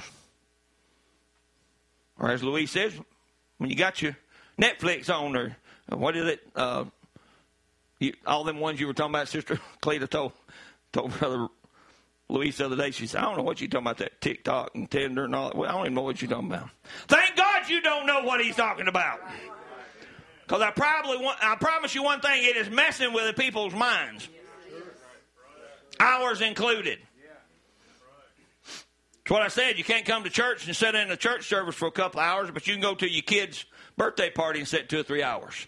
Or as Louise says, when you got your Netflix on, or what is it? Uh, you, all them ones you were talking about, Sister Cleta told, told Brother Louise the other day. She said, I don't know what you're talking about, that TikTok and Tinder and all that. Well, I don't even know what you're talking about. Thank God you don't know what he's talking about. Because I probably want, I promise you one thing, it is messing with the people's minds. Ours included. That's what I said. You can't come to church and sit in a church service for a couple of hours, but you can go to your kid's birthday party and sit two or three hours.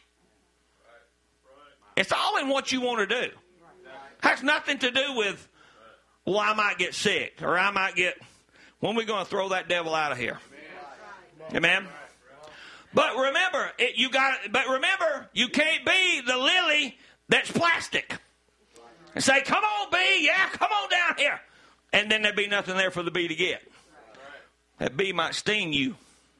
It's all in what you want to do. Has nothing to do with, well, I might get sick, or I might get, when are we going to throw that devil out of here? Amen? But remember, it, you got. But remember, you can't be the lily that's plastic. And say, come on, bee, yeah, come on down here. And then there'd be nothing there for the bee to get. That bee might sting you.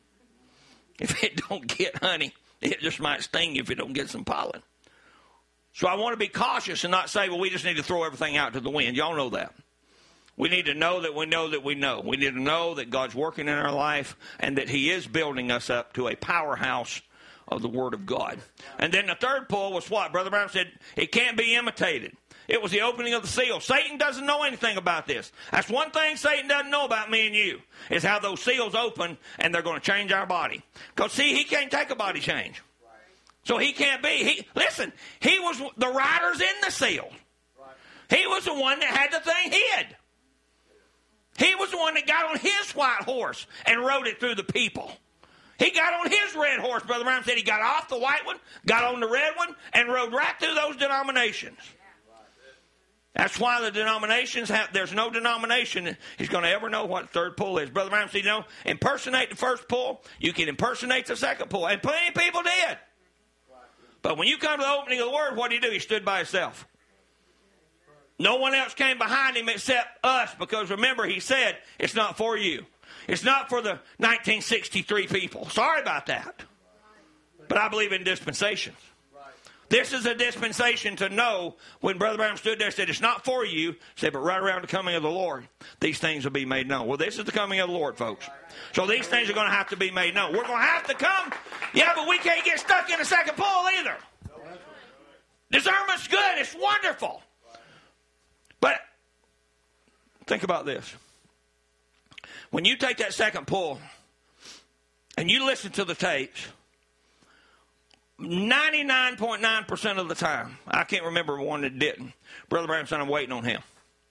If it don't get honey, it just might sting you if it don't get some pollen. So I want to be cautious and not say, well, we just need to throw everything out to the wind. Y'all know that. We need to know that we know that we know. We need to know that God's working in our life and that he is building us up to a powerhouse of the Word of God. And then the third pull was what? Brother Brown said, it can't be imitated. It was the opening of the seal. Satan doesn't know anything about this. That's one thing Satan doesn't know about me and you, is how those seals open and they're going to change our body. Because, see, he can't take a body change. So he can't be. He Listen, he was the rider's in the seal. He was the one that had the thing hid. He was the one that got on his white horse and rode it through the people. He got on his red horse. Brother Brown said he got off the white one, got on the red one, and rode right through those denominations. That's why the denominations have, there's no denomination is going to ever know what the third pull is. Brother Brown said, you know, impersonate the first pull, you can impersonate the second pull. And plenty of people did. But when you come to the opening of the Word, what did he do? He stood by himself. No one else came behind him except us, because remember, he said, it's not for you. It's not for the nineteen sixty-three people. Sorry about that. But I believe in dispensations. This is a dispensation to know when Brother Branham stood there and said, it's not for you, said, but right around the coming of the Lord, these things will be made known. Well, this is the coming of the Lord, folks. So these things are going to have to be made known. We're going to have to come. Yeah, but we can't get stuck in the second pull either. Discernment's good. It's wonderful. But think about this. When you take that second pull and you listen to the tapes, ninety-nine point nine percent of the time, I can't remember one that didn't. Brother Branham said, I'm waiting on him.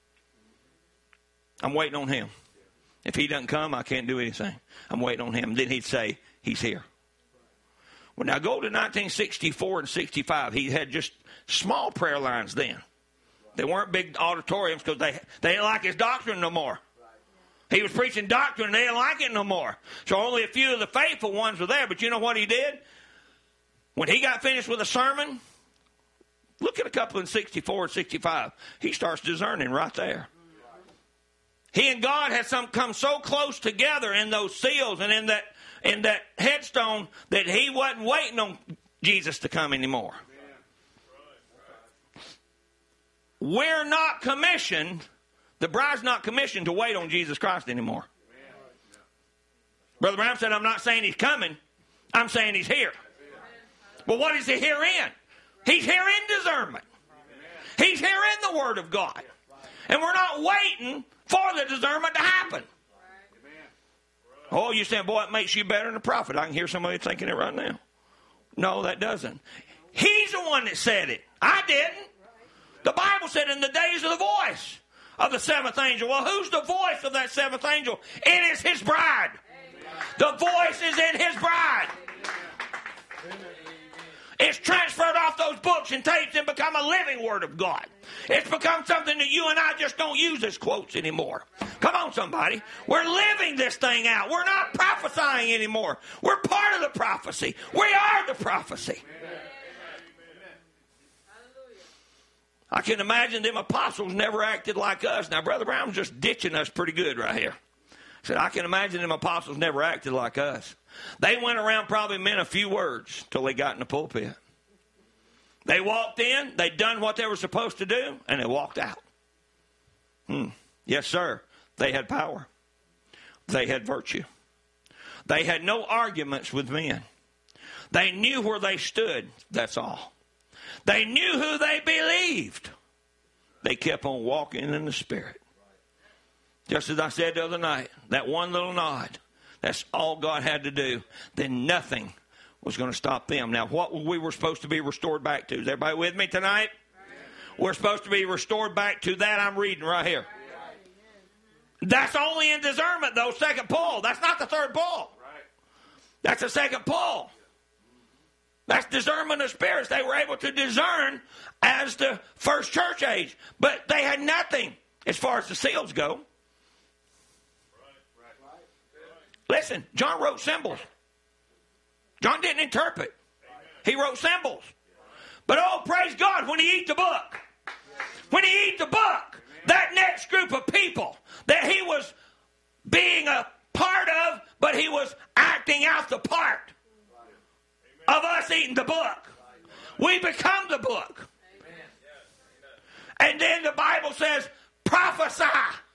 I'm waiting on him. If he doesn't come, I can't do anything. I'm waiting on him. Then he'd say, he's here. Well, now go to nineteen sixty-four and sixty-five. He had just small prayer lines then. They weren't big auditoriums because they, they didn't like his doctrine no more. He was preaching doctrine and they didn't like it no more. So only a few of the faithful ones were there. But you know what he did? When he got finished with a sermon, look at a couple in sixty-four and sixty-five. He starts discerning right there. He and God had some come so close together in those seals and in that in that headstone that he wasn't waiting on Jesus to come anymore. We're not commissioned, the bride's not commissioned to wait on Jesus Christ anymore. Brother Brown said, I'm not saying he's coming, I'm saying he's here. But what is he here in? He's here in discernment. He's here in the Word of God. And we're not waiting for the discernment to happen. Oh, you're saying, boy, it makes you better than a prophet. I can hear somebody thinking it right now. No, that doesn't. He's the one that said it. I didn't. The Bible said in the days of the voice of the seventh angel. Well, who's the voice of that seventh angel? It is his bride. The voice is in his bride. It's transferred off those books and tapes and become a living Word of God. It's become something that you and I just don't use as quotes anymore. Come on, somebody. We're living this thing out. We're not prophesying anymore. We're part of the prophecy. We are the prophecy. I can imagine them apostles never acted like us. Now, Brother Brown's just ditching us pretty good right here. I said, I can imagine them apostles never acted like us. They went around probably meant a few words till they got in the pulpit. They walked in, they'd done what they were supposed to do, and they walked out. Hmm. Yes, sir. They had power. They had virtue. They had no arguments with men. They knew where they stood, that's all. They knew who they believed. They kept on walking in the Spirit. Just as I said the other night, that one little nod, that's all God had to do. Then nothing was going to stop them. Now, what we were supposed to be restored back to? Is everybody with me tonight? We're supposed to be restored back to that I'm reading right here. That's only in discernment, though, second pull. That's not the third pull. That's the second pull. That's discernment of spirits. They were able to discern as the first church age. But they had nothing as far as the seals go. Listen, John wrote symbols. John didn't interpret. He wrote symbols. But oh, praise God, when he eat the book, when he eat the book, that next group of people that he was being a part of, but he was acting out the part of us eating the book. We become the book. And then the Bible says, prophesy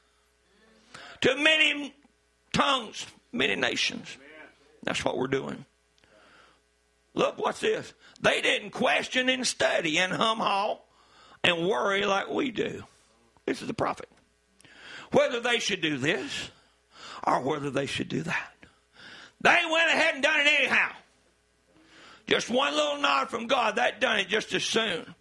to many tongues, many nations. That's what we're doing. Look, what's this? They didn't question and study and hum-haw and worry like we do. This is the prophet. Whether they should do this or whether they should do that. They went ahead and done it anyhow. Just one little nod from God, that done it just as soon.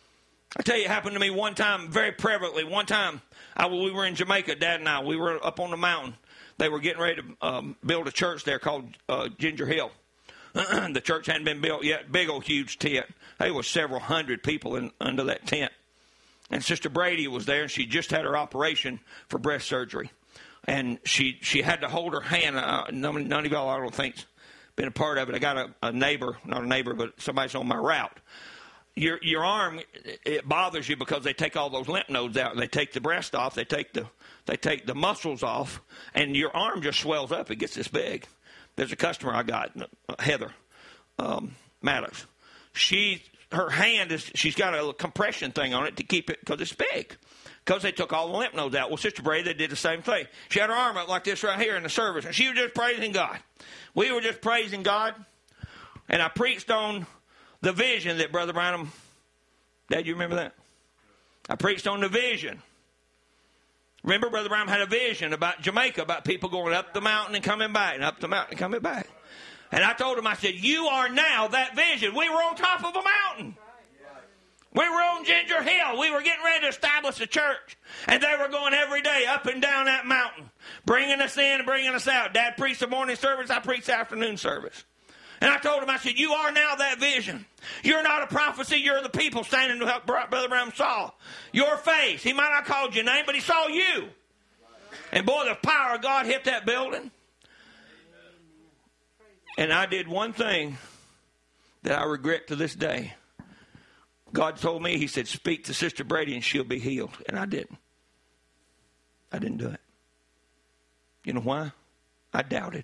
I tell you, it happened to me one time, very prevalently. One time, I, we were in Jamaica, Dad and I. We were up on the mountain. They were getting ready to um, build a church there called uh, Ginger Hill. The church hadn't been built yet. Big old huge tent. There was several hundred people in, under that tent. And Sister Brady was there, and she just had her operation for breast surgery. And she she had to hold her hand. Uh, none, none of y'all, I don't think, been a part of it. I got a, a neighbor, not a neighbor, but somebody's on my route. Your your arm, it bothers you because they take all those lymph nodes out. They take the breast off. They take the they take the muscles off, and your arm just swells up. It gets this big. There's a customer I got, Heather um, Maddox. She her hand is she's got a compression thing on it to keep it because it's big. Because they took all the lymph nodes out. Well, Sister Brady, they did the same thing. She had her arm up like this right here in the service, and she was just praising God. We were just praising God, and I preached on the vision that Brother Branham, Dad, you remember that? I preached on the vision. Remember, Brother Branham had a vision about Jamaica, about people going up the mountain and coming back, and up the mountain and coming back. And I told him, I said, you are now that vision. We were on top of a mountain. We were on Ginger Hill. We were getting ready to establish a church. And they were going every day up and down that mountain, bringing us in and bringing us out. Dad preached the morning service. I preached the afternoon service. And I told him, I said, you are now that vision. You're not a prophecy. You're the people standing to help Brother Branham saw your face. He might not have called your name, but he saw you. And boy, the power of God hit that building. And I did one thing that I regret to this day. God told me, he said, speak to Sister Brady and she'll be healed. And I didn't. I didn't do it. You know why? I doubted.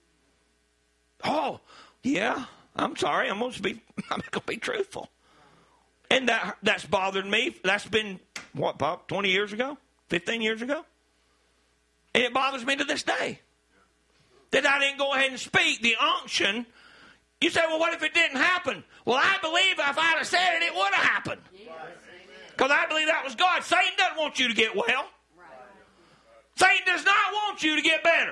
Oh, yeah, I'm sorry. I'm going to be, I'm going to be truthful. And that that's bothered me. That's been, what, about twenty years ago? fifteen years ago? And it bothers me to this day. That I didn't go ahead and speak the unction. You say, well, what if it didn't happen? Well, I believe if I'd have said it, it would have happened. Because I believe that was God. Satan doesn't want you to get well. Satan does not want you to get better.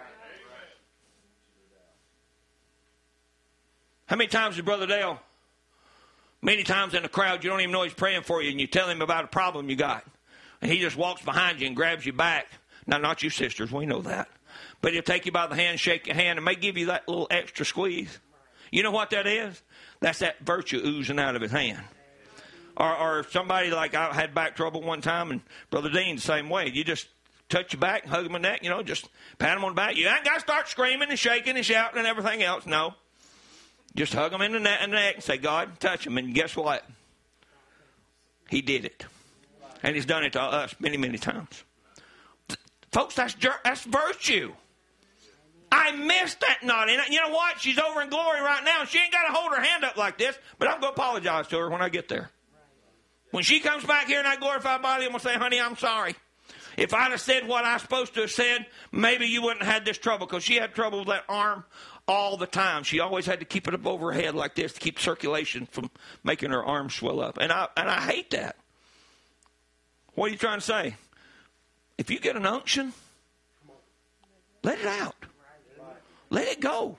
How many times did Brother Dale, many times in the crowd, you don't even know he's praying for you, and you tell him about a problem you got. And he just walks behind you and grabs you back. Now, not you sisters, we know that. But he'll take you by the hand, shake your hand, and may give you that little extra squeeze. You know what that is? That's that virtue oozing out of his hand. Or, or somebody like I had back trouble one time, and Brother Dean the same way. You just touch your back, hug him in the neck, you know, just pat him on the back. You ain't got to start screaming and shaking and shouting and everything else. No. Just hug him in the neck, in the neck and say, God, touch him. And guess what? He did it. And he's done it to us many, many times. Folks, that's, that's virtue. I missed that knot in it. You know what? She's over in glory right now. She ain't got to hold her hand up like this, but I'm going to apologize to her when I get there. When she comes back here in that glorified body, I'm going to say, honey, I'm sorry. If I'd have said what I was supposed to have said, maybe you wouldn't have had this trouble, because she had trouble with that arm all the time. She always had to keep it up over her head like this to keep circulation from making her arm swell up. And I, and I hate that. What are you trying to say? If you get an unction, let it out. Let it go.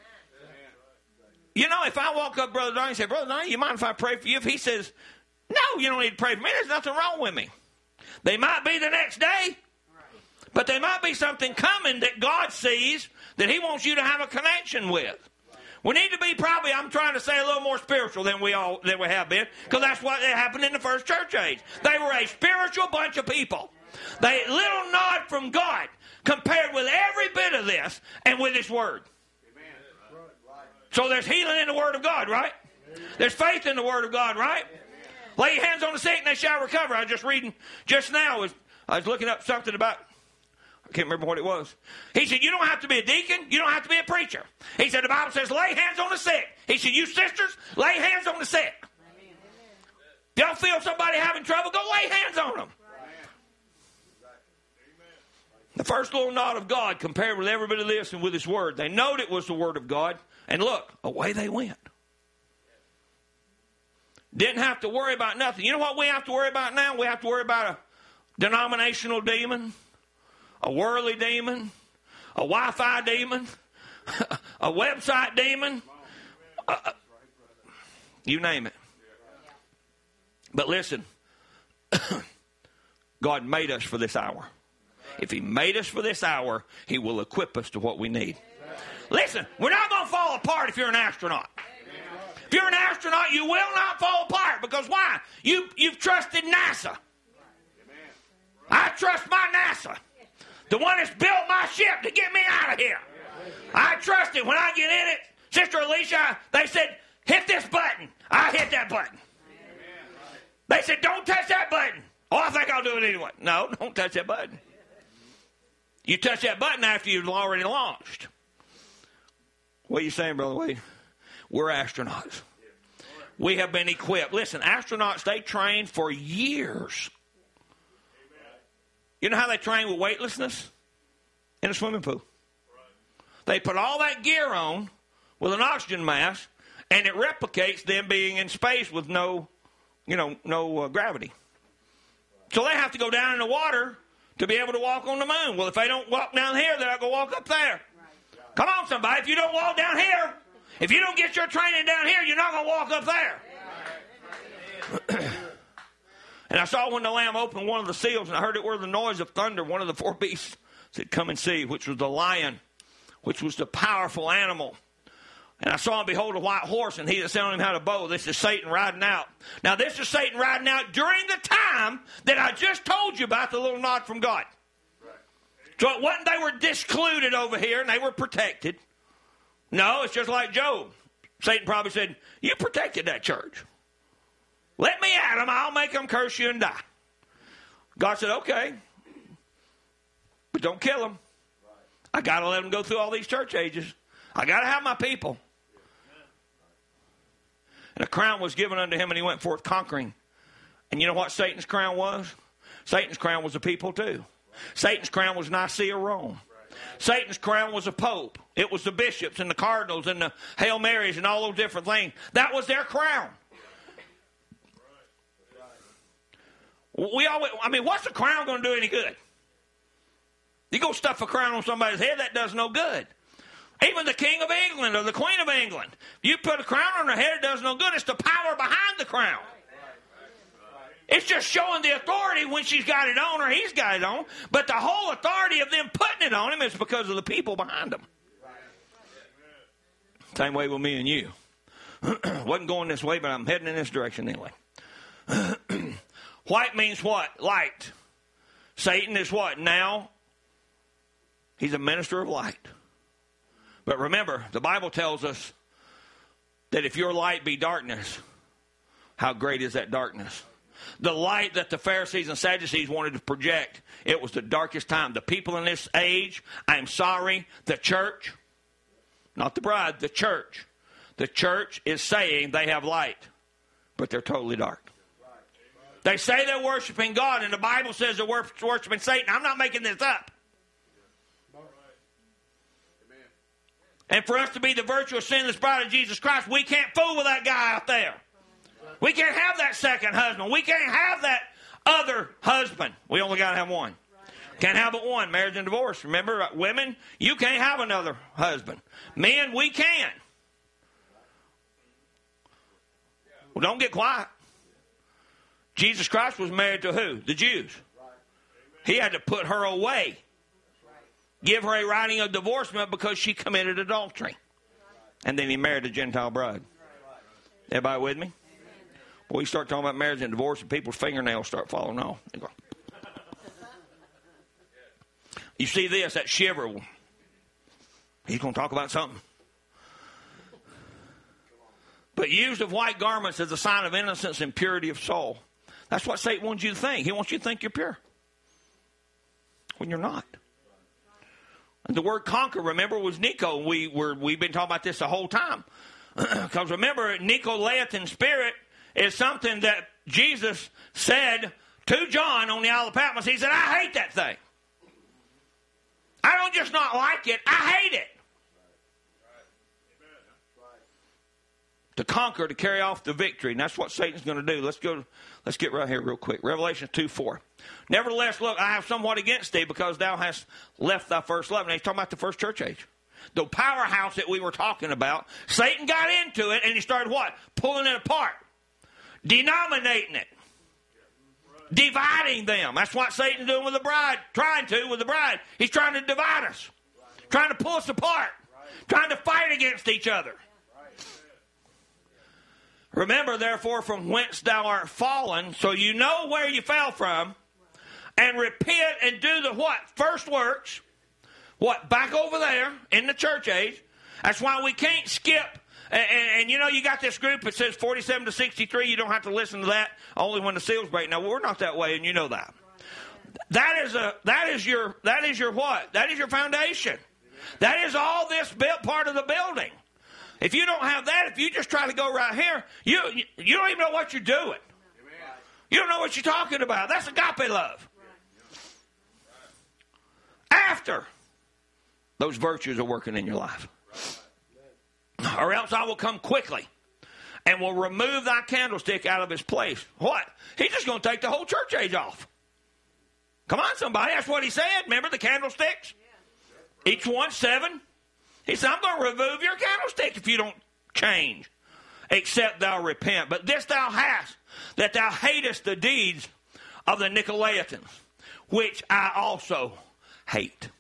You know, if I walk up Brother Donnie and say, Brother Donnie, you mind if I pray for you? If he says, no, you don't need to pray for me, there's nothing wrong with me. They might be the next day, but there might be something coming that God sees that he wants you to have a connection with. We need to be probably, I'm trying to say, a little more spiritual than we all than we have been, because that's what happened in the first church age. They were a spiritual bunch of people. They little nod from God compared with every bit of this and with his word. So there's healing in the word of God, right? There's faith in the word of God, right? Lay your hands on the sick and they shall recover. I was just reading just now. Was, I was looking up something about, I can't remember what it was. He said, you don't have to be a deacon. You don't have to be a preacher. He said, the Bible says, lay hands on the sick. He said, you sisters, lay hands on the sick. If y'all feel somebody having trouble, go lay hands on them. The first little nod of God compared with every bit of this and with his word. They knowed it was the word of God. And look, away they went. Didn't have to worry about nothing. You know what we have to worry about now? We have to worry about a denominational demon, a worldly demon, a Wi-Fi demon, a website demon, uh, you name it. But listen, God made us for this hour. If he made us for this hour, he will equip us to what we need. Listen, we're not going to fall apart if you're an astronaut. If you're an astronaut, you will not fall apart. Because why? You, you've trusted NASA. I trust my NASA. The one that's built my ship to get me out of here. I trust it. When I get in it, Sister Alicia, they said, hit this button. I hit that button. They said, don't touch that button. Oh, I think I'll do it anyway. No, don't touch that button. You touch that button after you've already launched. What are you saying, Brother Wade? We're astronauts. We have been equipped. Listen, astronauts, they train for years. You know how they train with weightlessness? In a swimming pool. They put all that gear on with an oxygen mask, and it replicates them being in space with no, you know, no uh, gravity. So they have to go down in the water to be able to walk on the moon. Well, if they don't walk down here, they're not going to walk up there. Come on, somebody. If you don't walk down here, if you don't get your training down here, you're not going to walk up there. And I saw when the Lamb opened one of the seals, and I heard it were the noise of thunder. One of the four beasts said, come and see, which was the lion, which was the powerful animal. And I saw him, behold, a white horse, and he that sat on him had a bow. This is Satan riding out. Now, this is Satan riding out during the time that I just told you about, the little nod from God. So it wasn't they were discluded over here and they were protected. No, it's just like Job. Satan probably said, you protected that church. Let me at them. I'll make them curse you and die. God said, okay. But don't kill them. I got to let them go through all these church ages. I got to have my people. And a crown was given unto him, and he went forth conquering. And you know what Satan's crown was? Satan's crown was a people too. Satan's crown was Nicaea, Rome. Satan's crown was a pope. It was the bishops and the cardinals and the Hail Marys and all those different things. That was their crown. We always, I mean, what's a crown going to do any good? You go stuff a crown on somebody's head, that does no good. Even the King of England or the Queen of England, you put a crown on their head, it does no good. It's the power behind the crown. It's just showing the authority when she's got it on or he's got it on. But the whole authority of them putting it on him is because of the people behind them. Same way with me and you. Wasn't going this way, but I'm heading in this direction anyway. White means what? Light. Satan is what? Now, he's a minister of light. But remember, the Bible tells us that if your light be darkness, how great is that darkness? The light that the Pharisees and Sadducees wanted to project, it was the darkest time. The people in this age, I'm sorry, the church, not the bride, the church. The church is saying they have light, but they're totally dark. They say they're worshiping God, and the Bible says they're worshiping Satan. I'm not making this up. And for us to be the virtuous, sinless bride of Jesus Christ, we can't fool with that guy out there. We can't have that second husband. We can't have that other husband. We only got to have one. Can't have but one. Marriage and divorce. Remember, women, you can't have another husband. Men, we can. Well, don't get quiet. Jesus Christ was married to who? The Jews. He had to put her away. Give her a writing of divorcement because she committed adultery. And then he married a Gentile bride. Everybody with me? Well, we start talking about marriage and divorce and people's fingernails start falling off. They go. You see this, that shiver. He's going to talk about something. But used of white garments as a sign of innocence and purity of soul. That's what Satan wants you to think. He wants you to think you're pure. When you're not. And the word conquer, remember, was Nico. We were, we've been talking about this the whole time. Because remember, Nicolaitan spirit is something that Jesus said to John on the Isle of Patmos. He said, I hate that thing. I don't just not like it, I hate it. To conquer, to carry off the victory. And that's what Satan's going to do. Let's go. Let's get right here real quick. Revelation two four. Nevertheless, look, I have somewhat against thee because thou hast left thy first love. And he's talking about the first church age. The powerhouse that we were talking about. Satan got into it and he started what? Pulling it apart. Denominating it. Dividing them. That's what Satan's doing with the bride. Trying to with the bride. He's trying to divide us. Trying to pull us apart. Trying to fight against each other. Remember, therefore, from whence thou art fallen, so you know where you fell from, and repent and do the what? First works. What? Back over there in the church age. That's why we can't skip. And, and, and you know, you got this group that says forty-seven to sixty-three. You don't have to listen to that only when the seals break. Now, we're not that way, and you know that. That is a that is your that is your what? That is your foundation. That is all this built part of the building. If you don't have that, if you just try to go right here, you you don't even know what you're doing. You don't know what you're talking about. That's agape love. After those virtues are working in your life. Or else I will come quickly and will remove thy candlestick out of his place. What? He's just going to take the whole church age off. Come on, somebody. That's what he said. Remember the candlesticks? Each one seven. He said, I'm going to remove your candlestick if you don't change, except thou repent. But this thou hast, that thou hatest the deeds of the Nicolaitans, which I also hate.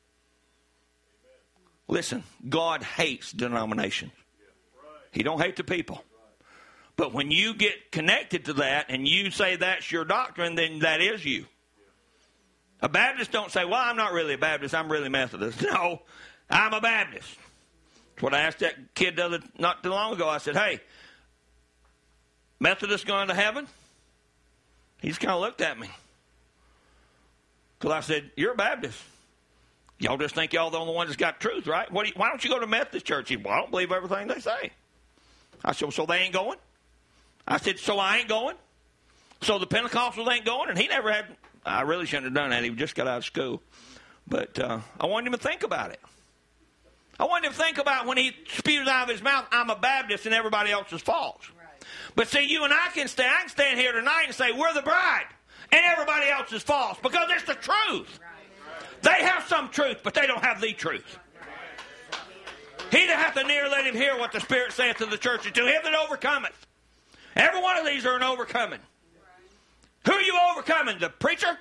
Listen, God hates denominations. He don't hate the people. But when you get connected to that and you say that's your doctrine, then that is you. A Baptist don't say, well, I'm not really a Baptist, I'm really Methodist. No, I'm a Baptist. That's what I asked that kid the other, not too long ago. I said, hey, Methodist going to heaven? He just kind of looked at me. Because I said, you're a Baptist. Y'all just think y'all the only ones that's got truth, right? What do you, why don't you go to Methodist church? He said, well, I don't believe everything they say. I said, well, so they ain't going? I said, so I ain't going? So the Pentecostals ain't going? And he never had, I really shouldn't have done that. He just got out of school. But uh, I wanted him to think about it. I wanted him to think about when he spews out of his mouth, I'm a Baptist and everybody else is false. Right. But see, you and I can stand, I can stand here tonight and say, we're the bride and everybody else is false because it's the truth. Right. They have some truth, but they don't have the truth. Right. He that hath an ear, let him hear what the Spirit saith to the churches. To him that overcometh. Every one of these are an overcoming. Who are you overcoming? The preacher?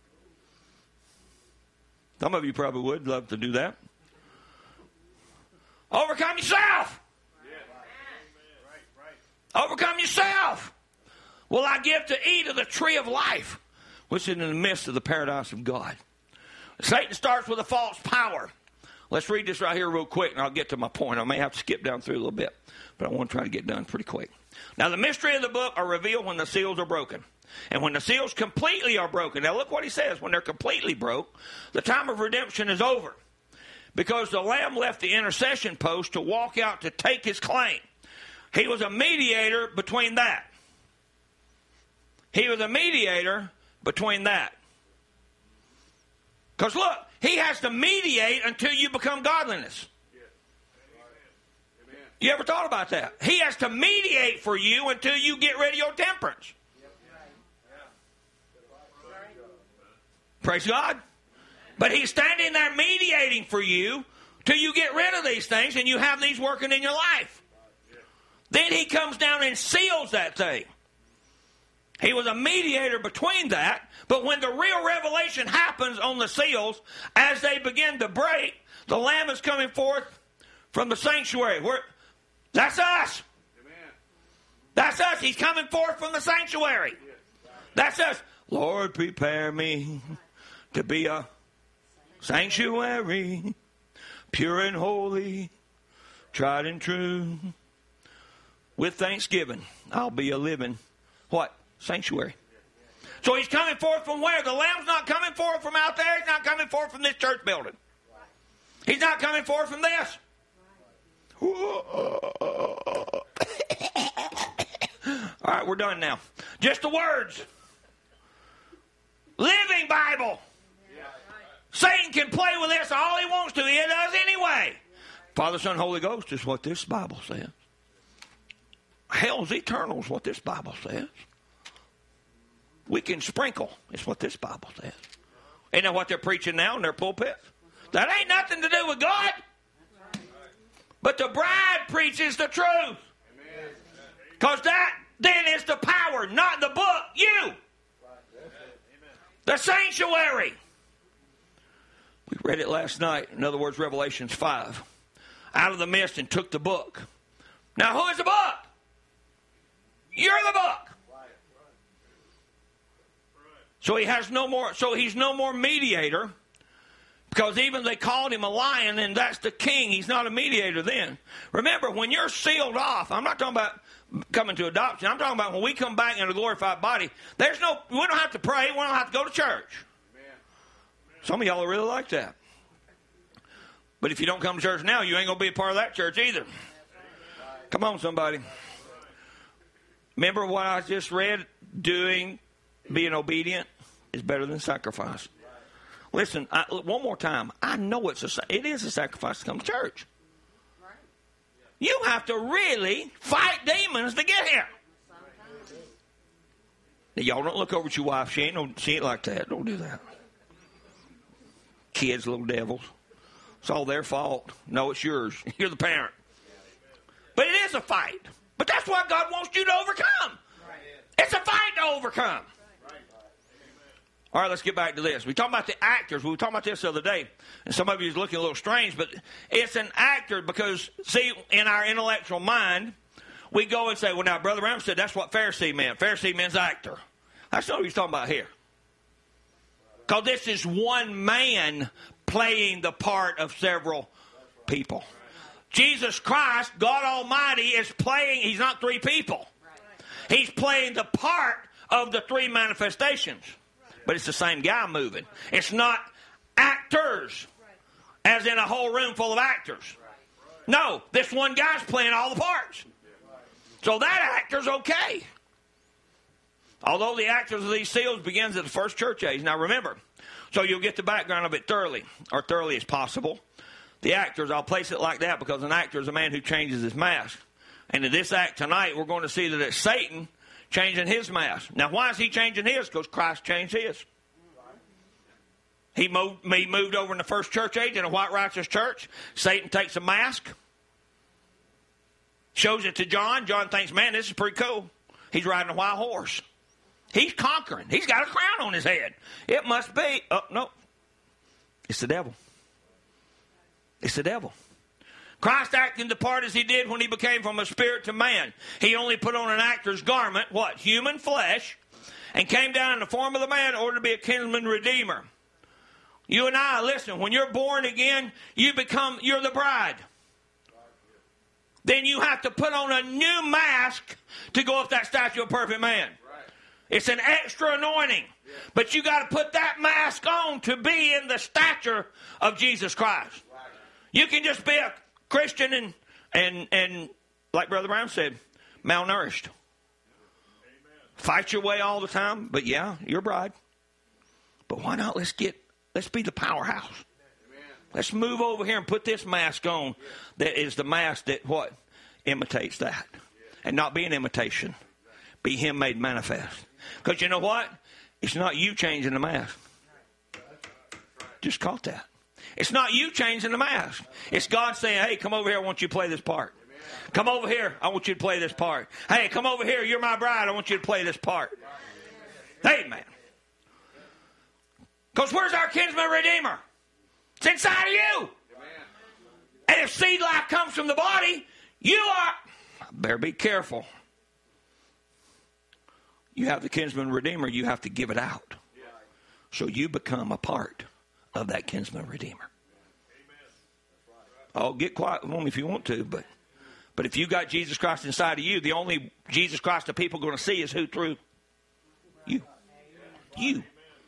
Some of you probably would love to do that. Overcome yourself. Overcome yourself. Will I give to eat of the tree of life, which is in the midst of the paradise of God? Satan starts with a false power. Let's read this right here real quick, and I'll get to my point. I may have to skip down through a little bit, but I want to try to get done pretty quick. Now, the mystery of the book are revealed when the seals are broken. And when the seals completely are broken, now look what he says, when they're completely broke, the time of redemption is over. Because the Lamb left the intercession post to walk out to take his claim. He was a mediator between that. He was a mediator between that. Because look, he has to mediate until you become godliness. You ever thought about that? He has to mediate for you until you get rid of your temperance. Praise God. But he's standing there mediating for you till you get rid of these things and you have these working in your life. Then he comes down and seals that thing. He was a mediator between that, but when the real revelation happens on the seals, as they begin to break, the Lamb is coming forth from the sanctuary. We're, that's us. Amen. That's us. He's coming forth from the sanctuary. That's us. Lord, prepare me to be a sanctuary, pure and holy, tried and true. With thanksgiving, I'll be a living, what? Sanctuary. So he's coming forth from where? The Lamb's not coming forth from out there. He's not coming forth from this church building. He's not coming forth from this. All right, we're done now. Just the words. Living Bible. Satan can play with this all he wants to. He does anyway. Father, Son, Holy Ghost is what this Bible says. Hell's eternal is what this Bible says. We can sprinkle is what this Bible says. Ain't that what they're preaching now in their pulpits? That ain't nothing to do with God. But the bride preaches the truth. Because that then is the power, not the book, you. The sanctuary. We read it last night. In other words, Revelations five. Out of the mist and took the book. Now, who is the book? You're the book. So he has no more. So he's no more mediator, because even they called him a lion, and that's the king. He's not a mediator then. Remember, when you're sealed off, I'm not talking about coming to adoption. I'm talking about when we come back in a glorified body. There's no. We don't have to pray. We don't have to go to church. Some of y'all are really like that. But if you don't come to church now, you ain't going to be a part of that church either. Come on, somebody. Remember what I just read? Doing, being obedient is better than sacrifice. Listen, I, one more time. I know it's a, it is a sacrifice to come to church. You have to really fight demons to get here. Now, y'all don't look over at your wife. She ain't, no, she ain't like that. Don't do that. Kids, little devils. It's all their fault. No, it's yours. You're the parent. But it is a fight. But that's what God wants you to overcome. It's a fight to overcome. All right, let's get back to this. We talked about the actors. We were talking about this the other day. And some of you is looking a little strange, but it's an actor because, see, in our intellectual mind, we go and say, well, now, Brother Ram said that's what Pharisee meant. Pharisee means actor. That's not what he's talking about here. Because this is one man playing the part of several people. Jesus Christ, God Almighty, is playing, he's not three people. He's playing the part of the three manifestations. But it's the same guy moving. It's not actors, as in a whole room full of actors. No, this one guy's playing all the parts. So that actor's okay. Although the actors of these seals begins at the first church age. Now remember, so you'll get the background of it thoroughly, or thoroughly as possible. The actors, I'll place it like that because an actor is a man who changes his mask. And in this act tonight, we're going to see that it's Satan changing his mask. Now, why is he changing his? Because Christ changed his. He moved, he moved over in the first church age in a white righteous church. Satan takes a mask, shows it to John. John thinks, man, this is pretty cool. He's riding a white horse. He's conquering. He's got a crown on his head. It must be. Oh, no. It's the devil. It's the devil. Christ acting the part as he did when he became from a spirit to man. He only put on an actor's garment, what? Human flesh, and came down in the form of the man in order to be a kinsman redeemer. You and I, listen, when you're born again, you become, you're the bride. Then you have to put on a new mask to go up that statue of perfect man. It's an extra anointing. But you got to put that mask on to be in the stature of Jesus Christ. You can just be a Christian and, and, and like Brother Brown said, malnourished. Fight your way all the time, but yeah, you're a bride. But why not let's get, let's be the powerhouse. Let's move over here and put this mask on that is the mask that what? Imitates that. And not be an imitation. Be him made manifest. Because you know what? It's not you changing the mask. Just caught that. It's not you changing the mask. It's God saying, hey, come over here. I want you to play this part. Come over here. I want you to play this part. Hey, come over here. You're my bride. I want you to play this part. Amen. Because where's our kinsman redeemer? It's inside of you. And if seed life comes from the body, you are, better be careful. You have the kinsman redeemer, you have to give it out. So you become a part of that kinsman redeemer. Oh, get quiet on me if you want to, but but if you got Jesus Christ inside of you, the only Jesus Christ the people are going to see is who? Through you. You.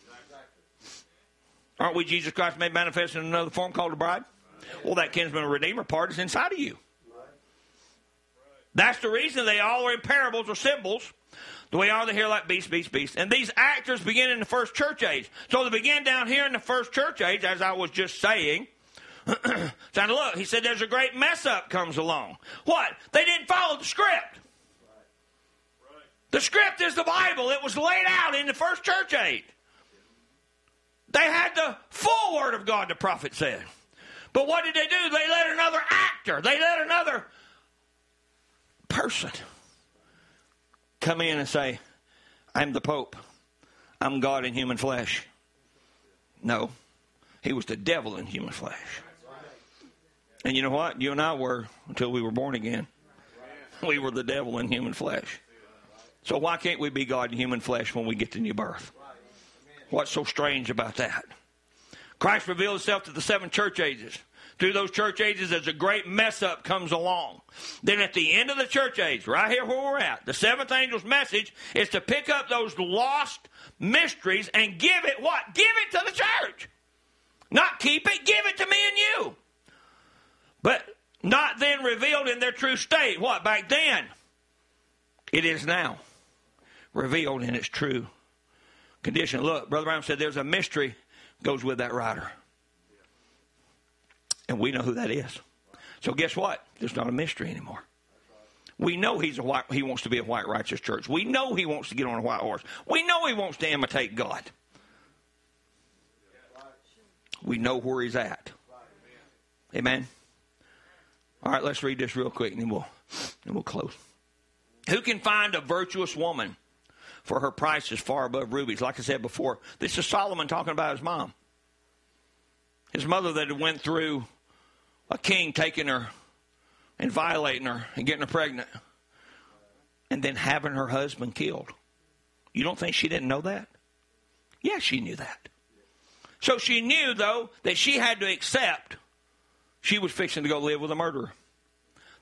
Aren't we Jesus Christ made manifest in another form called the bride? Well, that kinsman redeemer part is inside of you. That's the reason they all are in parables or symbols. The way are they here like beast, beast, beast. And these actors begin in the first church age. So they begin down here in the first church age, as I was just saying. So look, he said there's a great mess up comes along. What? They didn't follow the script. The script is the Bible. It was laid out in the first church age. They had the full word of God, the prophet said. But what did they do? They let another actor, they let another person come in and say, I'm the Pope. I'm God in human flesh. No, he was the devil in human flesh. And you know what? You and I were until we were born again. We were the devil in human flesh. So why can't we be God in human flesh when we get to new birth? What's so strange about that? Christ revealed himself to the seven church ages. Through those church ages, as a great mess up comes along. Then at the end of the church age, right here where we're at, the seventh angel's message is to pick up those lost mysteries and give it what? Give it to the church. Not keep it, give it to me and you. But not then revealed in their true state. What? Back then. It is now. Revealed in its true condition. Look, Brother Brown said there's a mystery goes with that rider. And we know who that is. So guess what? There's not a mystery anymore. We know he's a white, he wants to be a white righteous church. We know he wants to get on a white horse. We know he wants to imitate God. We know where he's at. Amen. All right, let's read this real quick and then we'll, then we'll close. Who can find a virtuous woman? For her price is far above rubies. Like I said before, this is Solomon talking about his mom. His mother that had went through a king taking her and violating her and getting her pregnant and then having her husband killed. You don't think she didn't know that? Yeah, she knew that. So she knew, though, that she had to accept she was fixing to go live with a murderer.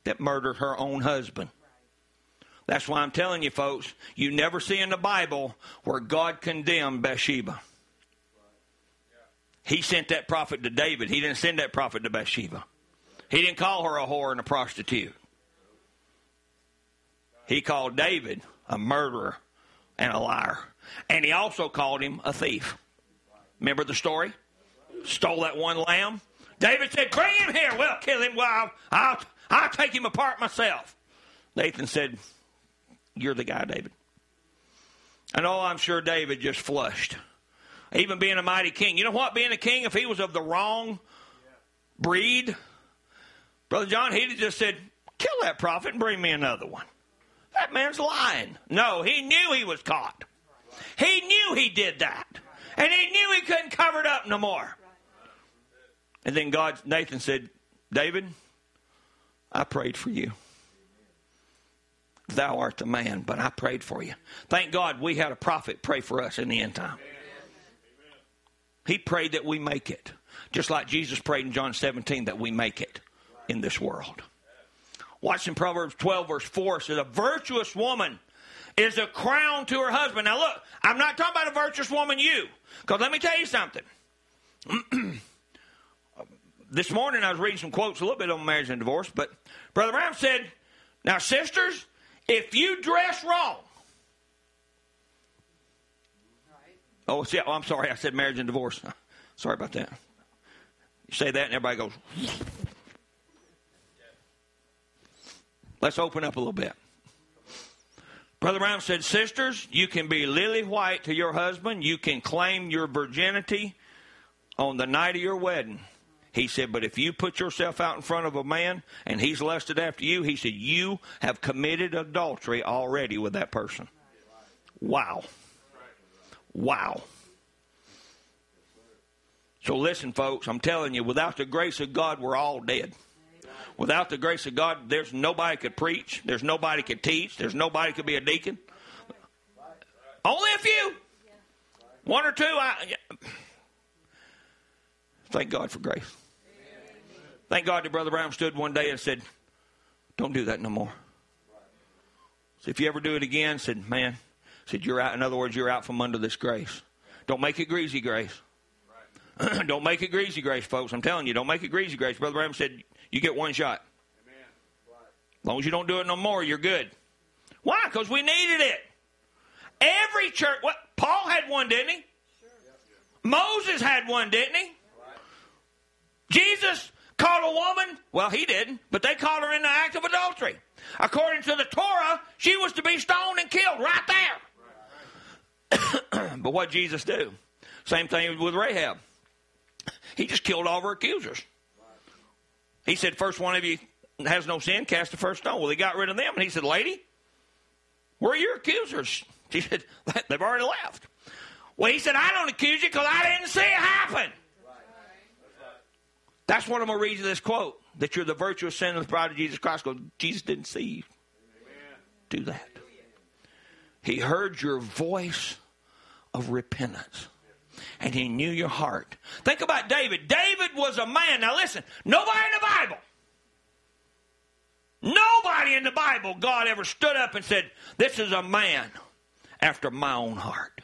that murdered her own husband. That's why I'm telling you, folks, you never see in the Bible where God condemned Bathsheba. He sent that prophet to David. He didn't send that prophet to Bathsheba. He didn't call her a whore and a prostitute. He called David a murderer and a liar. And he also called him a thief. Remember the story? Stole that one lamb. David said, bring him here. Well, kill him. Well, I'll, I'll, I'll take him apart myself. Nathan said, you're the guy, David. And oh, I'm sure David just flushed. Even being a mighty king. You know what? Being a king, if he was of the wrong breed, Brother John, he'd have just said, kill that prophet and bring me another one. That man's lying. No, he knew he was caught. He knew he did that. And he knew he couldn't cover it up no more. And then God, Nathan said, David, I prayed for you. Thou art the man, but I prayed for you. Thank God we had a prophet pray for us in the end time. He prayed that we make it. Just like Jesus prayed in John seventeen that we make it in this world. Watch in Proverbs twelve verse four, it says, a virtuous woman is a crown to her husband. Now look, I'm not talking about a virtuous woman, you. Because let me tell you something. This morning I was reading some quotes a little bit on marriage and divorce, but Brother Brown said, now sisters, if you dress wrong. Oh, see, oh, I'm sorry, I said marriage and divorce. Sorry about that. You say that and everybody goes. Let's open up a little bit. Brother Brown said, sisters, you can be lily white to your husband. You can claim your virginity on the night of your wedding. He said, but if you put yourself out in front of a man and he's lusted after you, he said, you have committed adultery already with that person. Wow. Wow. So listen, folks, I'm telling you, without the grace of God, we're all dead. Without the grace of God, there's nobody could preach. There's nobody could teach. There's nobody could be a deacon. Only a few. One or two. I, thank God for grace. Thank God that Brother Brown stood one day and said, don't do that no more. So if you ever do it again, said, man, said you're out. In other words, you're out from under this grace. Don't make it greasy grace. Don't make it greasy grace, folks. I'm telling you, don't make it greasy grace. Brother Brown said, you get one shot. As long as you don't do it no more, you're good. Why? Because we needed it. Every church, what? Paul had one, didn't he? Moses had one, didn't he? Jesus caught a woman. Well, he didn't, but they caught her in the act of adultery. According to the Torah, she was to be stoned and killed right there. But what did Jesus do? Same thing with Rahab. He just killed all of her accusers. He said, first one of you has no sin, cast the first stone. Well, he got rid of them, and he said, lady, where are your accusers? She said, they've already left. Well, he said, I don't accuse you because I didn't see it happen. That's what I'm going to read you this quote, that you're the virtuous sin of the bride of Jesus Christ, because Jesus didn't see you do that. He heard your voice of repentance. And he knew your heart. Think about David. David was a man. Now listen, nobody in the Bible, nobody in the Bible, God ever stood up and said, this is a man after my own heart.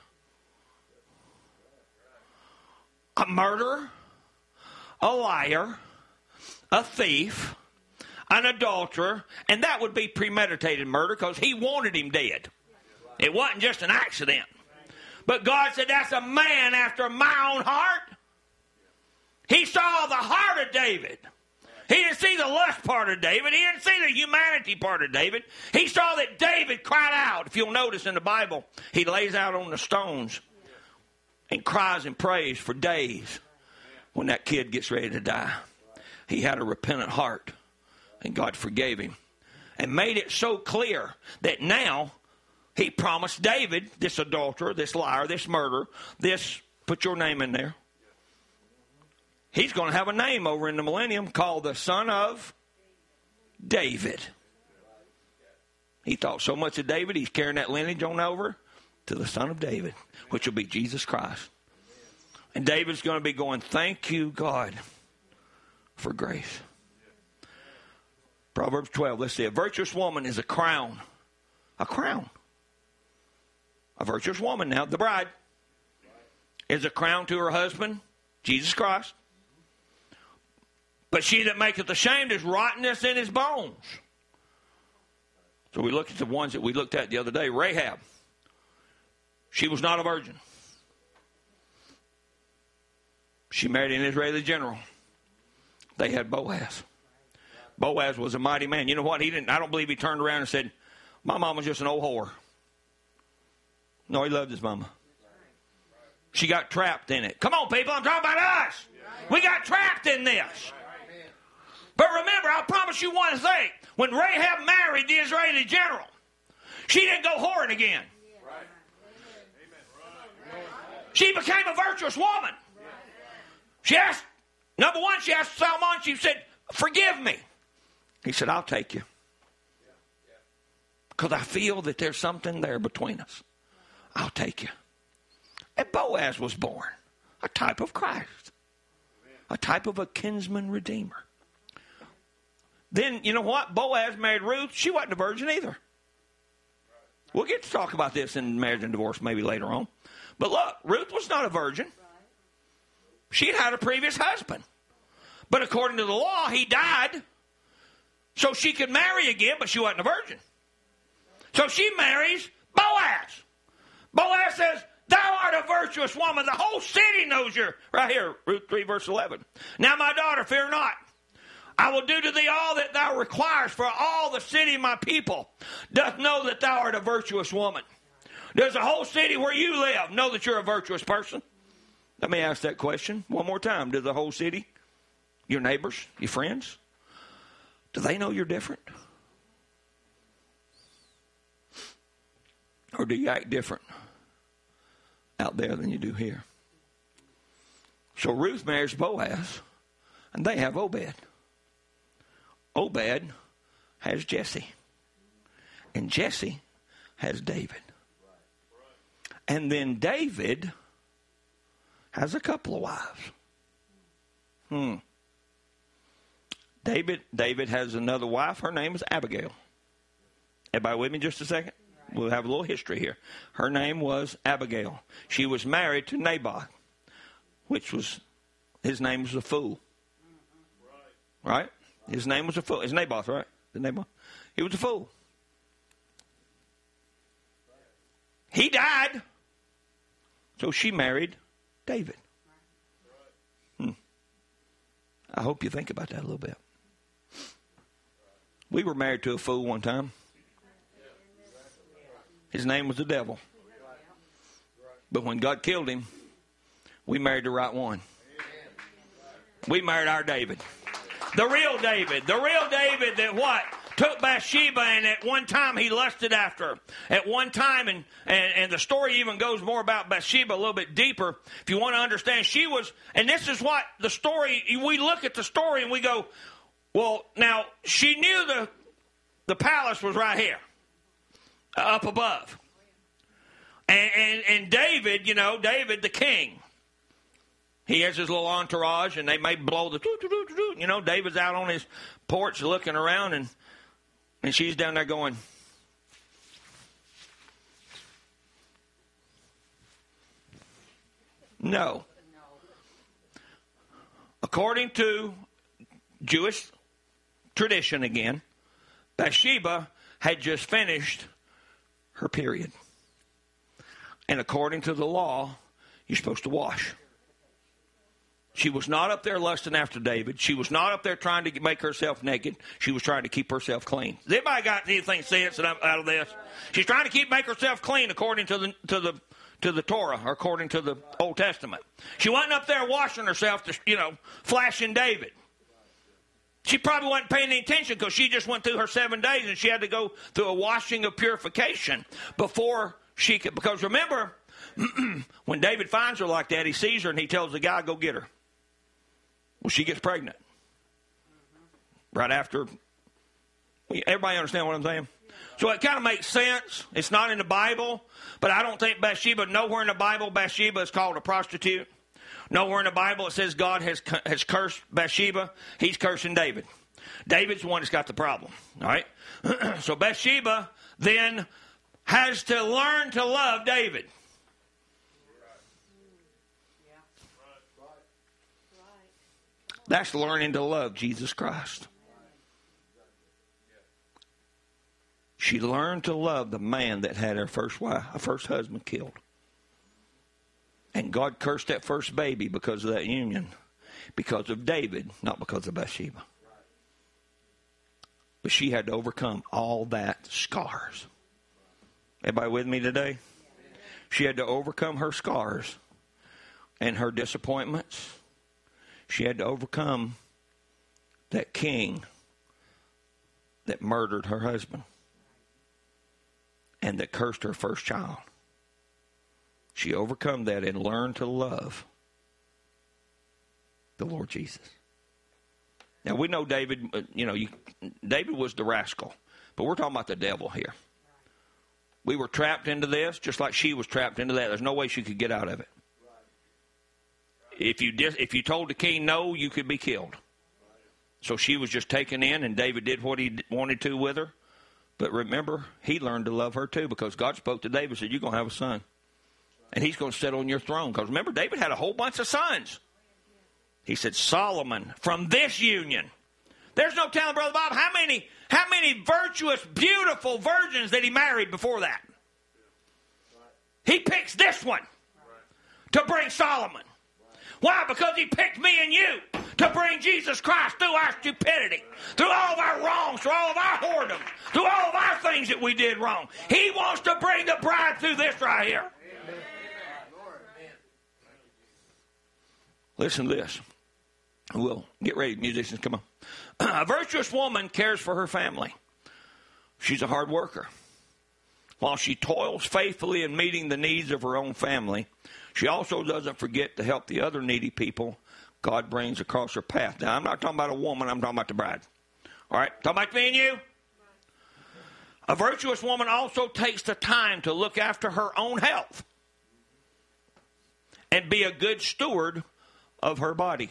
A murderer, a liar, a thief, an adulterer, and that would be premeditated murder because he wanted him dead. It wasn't just an accident. But God said, that's a man after my own heart. He saw the heart of David. He didn't see the lust part of David. He didn't see the humanity part of David. He saw that David cried out. If you'll notice in the Bible, he lays out on the stones and cries and prays for days when that kid gets ready to die. He had a repentant heart, and God forgave him and made it so clear that now he promised David, this adulterer, this liar, this murderer, this, put your name in there. He's going to have a name over in the millennium called the Son of David. He thought so much of David, he's carrying that lineage on over to the Son of David, which will be Jesus Christ. And David's going to be going, thank you, God, for grace. Proverbs twelve, let's see. A virtuous woman is a crown. A crown. A virtuous woman, now the bride, is a crown to her husband, Jesus Christ. But she that maketh ashamed is rottenness in his bones. So we look at the ones that we looked at the other day. Rahab. She was not a virgin. She married an Israeli general. They had Boaz. Boaz was a mighty man. You know what? He didn't. I don't believe he turned around and said, my mama's just an old whore. No, he loved his mama. She got trapped in it. Come on, people. I'm talking about us. We got trapped in this. But remember, I promise you one thing. When Rahab married the Israeli general, she didn't go whoring again. She became a virtuous woman. She asked, number one, she asked Salmon, she said, forgive me. He said, I'll take you. Because I feel that there's something there between us. I'll take you. And Boaz was born, a type of Christ, a type of a kinsman redeemer. Then, you know what? Boaz married Ruth. She wasn't a virgin either. We'll get to talk about this in marriage and divorce maybe later on. But look, Ruth was not a virgin. She'd had a previous husband. But according to the law, he died. So she could marry again, but she wasn't a virgin. So she marries Boaz. Boaz says, thou art a virtuous woman. The whole city knows you're. Right here, Ruth three, verse eleven. Now, my daughter, fear not. I will do to thee all that thou requirest, for all the city of my people doth know that thou art a virtuous woman. Does the whole city where you live know that you're a virtuous person? Let me ask that question one more time. Does the whole city, your neighbors, your friends, do they know you're different? Or do you act different out there than you do here? So Ruth marries Boaz, and they have Obed. Obed has Jesse. And Jesse has David. And then David has a couple of wives. Hmm. David, David has another wife. Her name is Abigail. Everybody with me just a second? We'll have a little history here. Her name was Abigail. She was married to Naboth, which was, his name was a fool. Right? His name was a fool. It's Naboth, right? The Naboth. He was a fool. He died. So she married David. Hmm. I hope you think about that a little bit. We were married to a fool one time. His name was the devil. But when God killed him, we married the right one. We married our David. The real David. The real David that what? Took Bathsheba, and at one time he lusted after her. At one time, and, and, and the story even goes more about Bathsheba a little bit deeper. If you want to understand, she was, and this is what the story, we look at the story and we go, well, now, she knew the, the palace was right here, uh, up above. And, and, and David, you know, David the king, he has his little entourage, and they may blow the, you know, David's out on his porch looking around, and And she's down there going, no. According to Jewish tradition again, Bathsheba had just finished her period. And according to the law, you're supposed to wash. She was not up there lusting after David. She was not up there trying to make herself naked. She was trying to keep herself clean. Has anybody got anything sense out of this? She's trying to keep make herself clean according to the to the to the Torah, or according to the Old Testament. She wasn't up there washing herself to, you know, flashing David. She probably wasn't paying any attention because she just went through her seven days and she had to go through a washing of purification before she could. Because remember, when David finds her like that, he sees her and he tells the guy, go get her. Well, she gets pregnant. Right after. Everybody understand what I'm saying? So it kind of makes sense. It's not in the Bible, but I don't think Bathsheba, nowhere in the Bible, Bathsheba is called a prostitute. Nowhere in the Bible it says God has has cursed Bathsheba. He's cursing David. David's the one that's got the problem. All right? So Bathsheba then has to learn to love David. That's learning to love Jesus Christ. She learned to love the man that had her first wife, her first husband killed. And God cursed that first baby because of that union. Because of David, not because of Bathsheba. But she had to overcome all that scars. Everybody with me today? She had to overcome her scars and her disappointments. She had to overcome that king that murdered her husband and that cursed her first child. She overcome that and learned to love the Lord Jesus. Now, we know David, you know, you, David was the rascal, but we're talking about the devil here. We were trapped into this just like she was trapped into that. There's no way she could get out of it. If you dis, if you told the king no, you could be killed. So she was just taken in, and David did what he wanted to with her. But remember, he learned to love her too, because God spoke to David and said, you're going to have a son. And he's going to sit on your throne. Because remember, David had a whole bunch of sons. He said, Solomon, from this union. There's no telling, Brother Bob, how many, how many virtuous, beautiful virgins that he married before that. He picks this one to bring Solomon. Why? Because he picked me and you to bring Jesus Christ through our stupidity, through all of our wrongs, through all of our whoredom, through all of our things that we did wrong. He wants to bring the bride through this right here. Amen. Listen to this. We'll get ready, musicians, come on. A virtuous woman cares for her family. She's a hard worker. While she toils faithfully in meeting the needs of her own family, she also doesn't forget to help the other needy people God brings across her path. Now, I'm not talking about a woman. I'm talking about the bride. All right? Talking about me and you? A virtuous woman also takes the time to look after her own health and be a good steward of her body.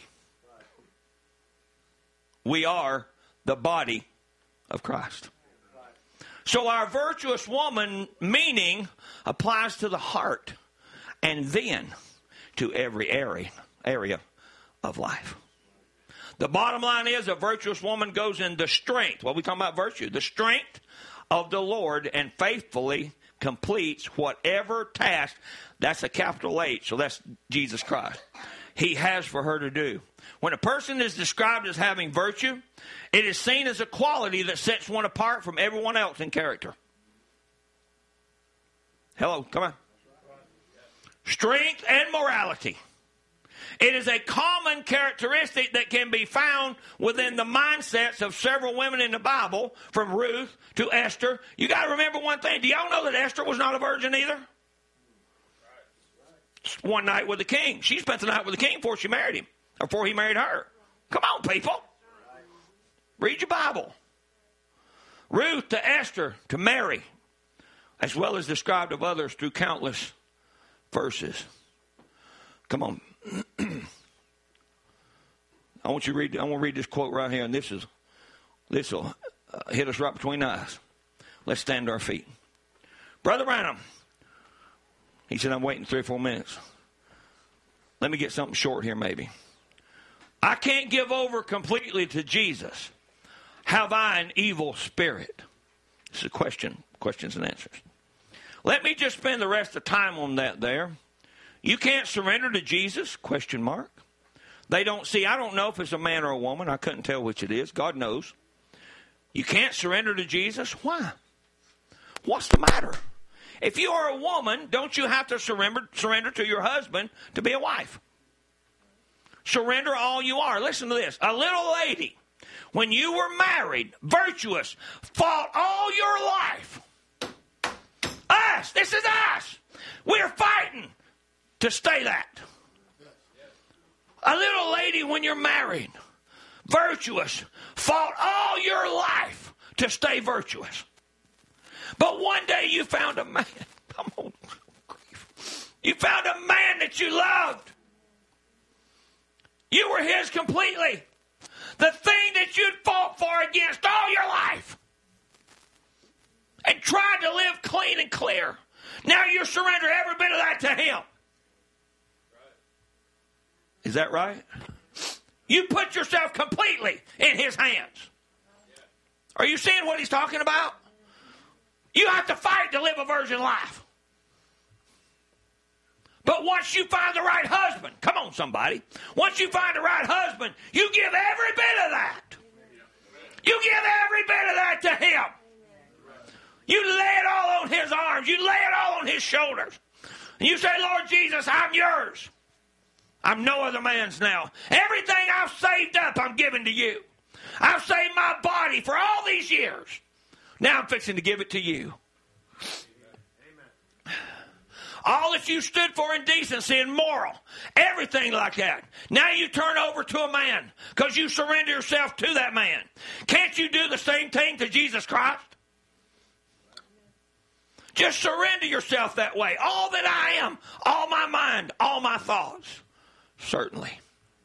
We are the body of Christ. So our virtuous woman meaning applies to the heart and then to every area, area of life. The bottom line is a virtuous woman goes in the strength. What we talking about virtue? The strength of the Lord and faithfully completes whatever task, that's a capital H, so that's Jesus Christ, He has for her to do. When a person is described as having virtue, it is seen as a quality that sets one apart from everyone else in character. Hello, come on. Strength and morality. It is a common characteristic that can be found within the mindsets of several women in the Bible, from Ruth to Esther. You got to remember one thing. Do y'all know that Esther was not a virgin either? One night with the king. She spent the night with the king before she married him, or before he married her. Come on, people. Read your Bible. Ruth to Esther to Mary, as well as described of others through countless verses. Come on. I want you to read. I want to read this quote right here, and this is this will uh, hit us right between the eyes. Let's stand to our feet. Brother Branham, he said, "I'm waiting three or four minutes. Let me get something short here, maybe. I can't give over completely to Jesus. Have I an evil spirit?" This is a question. Questions and answers. Let me just spend the rest of the time on that there. You can't surrender to Jesus? Question mark. They don't see. I don't know if it's a man or a woman. I couldn't tell which it is. God knows. You can't surrender to Jesus? Why? What's the matter? If you are a woman, don't you have to surrender, surrender to your husband to be a wife? Surrender all you are. Listen to this. A little lady, when you were married, virtuous, fought all your life. Us. This is us. We're fighting to stay that. A little lady, when you're married, virtuous, fought all your life to stay virtuous. But one day you found a man. Come on. You found a man that you loved. You were his completely. The thing that you'd fought for and tried to live clean and clear. Now you surrender every bit of that to Him. Is that right? You put yourself completely in His hands. Are you seeing what He's talking about? You have to fight to live a virgin life. But once you find the right husband, come on somebody, once you find the right husband, you give every bit of that. You give every bit of that to Him. You lay it all on His arms. You lay it all on His shoulders. And you say, Lord Jesus, I'm yours. I'm no other man's now. Everything I've saved up, I'm giving to you. I've saved my body for all these years. Now I'm fixing to give it to you. Amen. All that you stood for in decency and moral, everything like that. Now you turn over to a man because you surrender yourself to that man. Can't you do the same thing to Jesus Christ? Just surrender yourself that way. All that I am, all my mind, all my thoughts. Certainly.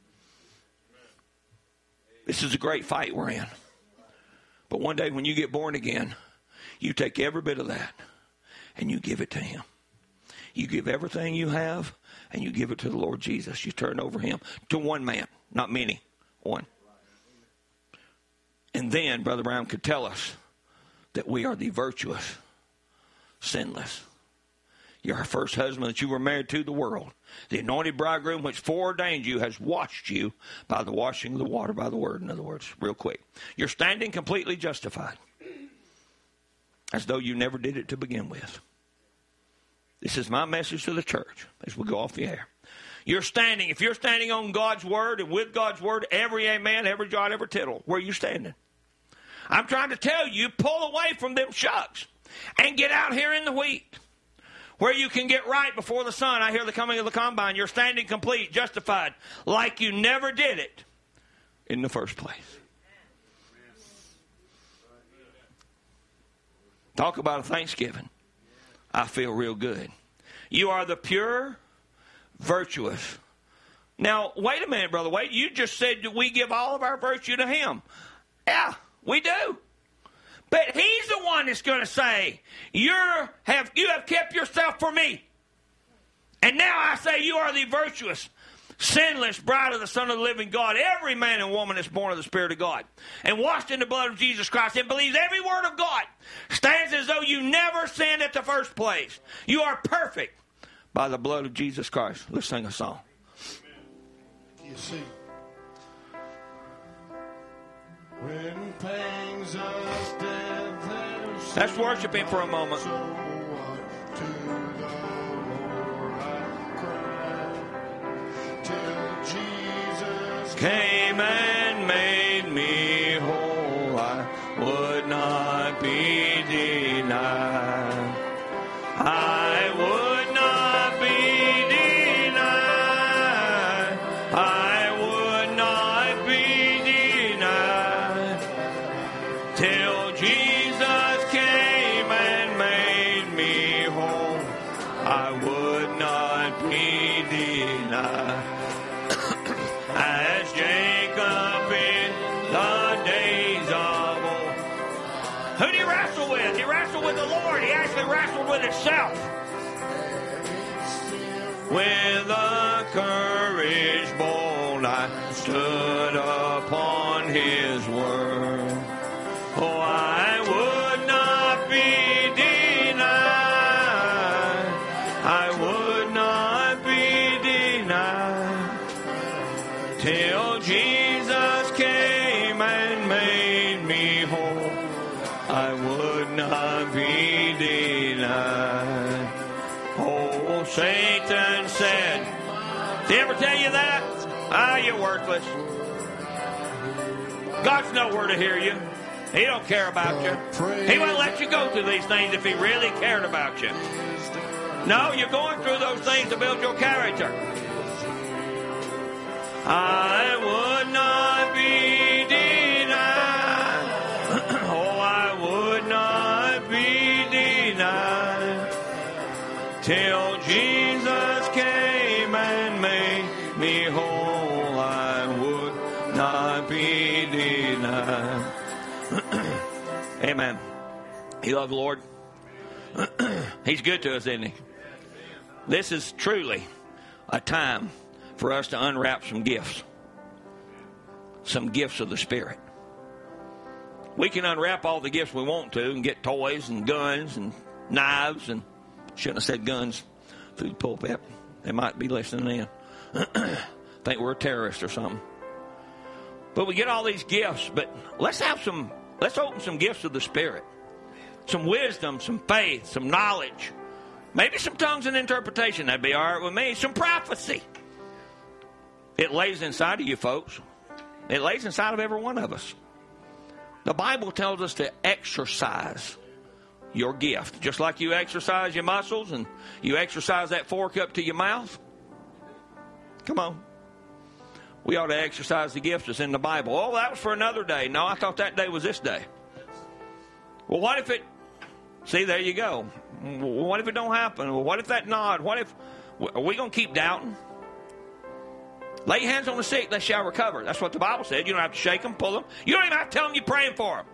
This is a great fight we're in. But one day when you get born again, you take every bit of that and you give it to Him. You give everything you have and you give it to the Lord Jesus. You turn over Him to one man, not many, one. And then Brother Brown could tell us that we are the virtuous, sinless. Your first husband that you were married to, the world. The anointed bridegroom which foreordained you has washed you by the washing of the water, by the word. In other words, real quick. You're standing completely justified. As though you never did it to begin with. This is my message to the church as we go off the air. You're standing, if you're standing on God's word and with God's word, every amen, every jot, every tittle, where are you standing? I'm trying to tell you, pull away from them shucks and get out here in the wheat. Where you can get right before the sun. I hear the coming of the combine. You're standing complete, justified, like you never did it in the first place. Talk about a Thanksgiving. I feel real good. You are the pure, virtuous. Now, wait a minute, Brother Wade. You just said that we give all of our virtue to Him. Yeah, we do. But He's the one that's going to say, You're, have, you have kept yourself for me. And now I say you are the virtuous, sinless bride of the Son of the living God. Every man and woman is born of the Spirit of God and washed in the blood of Jesus Christ and believes every word of God stands as though you never sinned at the first place. You are perfect by the blood of Jesus Christ. Let's sing a song. You see, when pangs of death have Let's worship Him for a moment. so what to the Lord I cry, till Jesus Came and made me whole, I would not be denied. I would not be denied. I would not be denied. Till Jesus came and made me whole, I would not be denied. As Jacob in the days of old. Who did he wrestle with? He wrestled with the Lord. He actually wrestled with himself. With a courage bold, I stood upon His word. Oh, I would not be denied. I would not be denied. Till Jesus came and made me whole, I would not be denied. Oh, Satan said, did he ever tell you that? Ah, you're worthless. God's nowhere to hear you. He don't care about you. He won't let you go through these things if He really cared about you. No, you're going through those things to build your character. I would not be denied. Oh, I would not be denied. Till Jesus came and made me whole, I would not be denied. Amen. You love the Lord? He's good to us, isn't he? This is truly a time for us to unwrap some gifts. Some gifts of the Spirit. We can unwrap all the gifts we want to and get toys and guns and knives and shouldn't have said guns through the pulpit. They might be listening in. Think we're a terrorist or something. But we get all these gifts, but let's have some, let's open some gifts of the Spirit. Some wisdom, some faith, some knowledge. Maybe some tongues and interpretation. That'd be all right with me. Some prophecy. It lays inside of you, folks. It lays inside of every one of us. The Bible tells us to exercise your gift. Just like you exercise your muscles and you exercise that fork up to your mouth. Come on. We ought to exercise the gift that's in the Bible. Oh, that was for another day. No, I thought that day was this day. Well, what if it... See, there you go. What if it don't happen? Well, what if that nod? What if... Are we going to keep doubting? Lay your hands on the sick, they shall recover. That's what the Bible said. You don't have to shake them, pull them. You don't even have to tell them you're praying for them.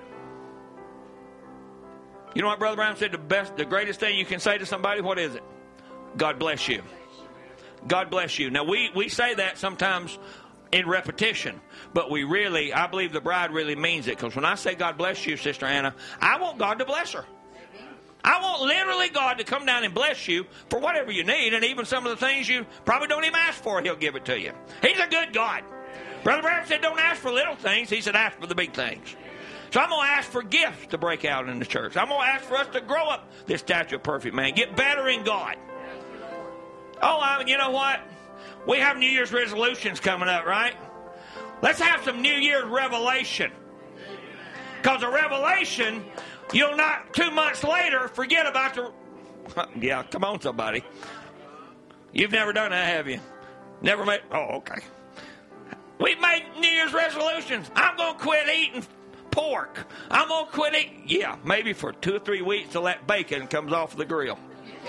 You know what Brother Brown said? The best, the greatest thing you can say to somebody, what is it? God bless you. God bless you. Now, we, we say that sometimes in repetition, but we really, I believe the bride really means it. Because when I say God bless you, Sister Anna, I want God to bless her. I want literally God to come down and bless you for whatever you need, and even some of the things you probably don't even ask for, He'll give it to you. He's a good God. Brother Brown said don't ask for little things. He said ask for the big things. So I'm going to ask for gifts to break out in the church. I'm going to ask for us to grow up this statue of perfect man. Get better in God. Oh, I mean, you know what? We have New Year's resolutions coming up, right? Let's have some New Year's revelation. Because a revelation... You'll not, two months later, forget about the... Yeah, come on, somebody. You've never done that, have you? Never made... Oh, okay. We've made New Year's resolutions. I'm going to quit eating pork. I'm going to quit eating... Yeah, maybe for two or three weeks till that bacon comes off the grill.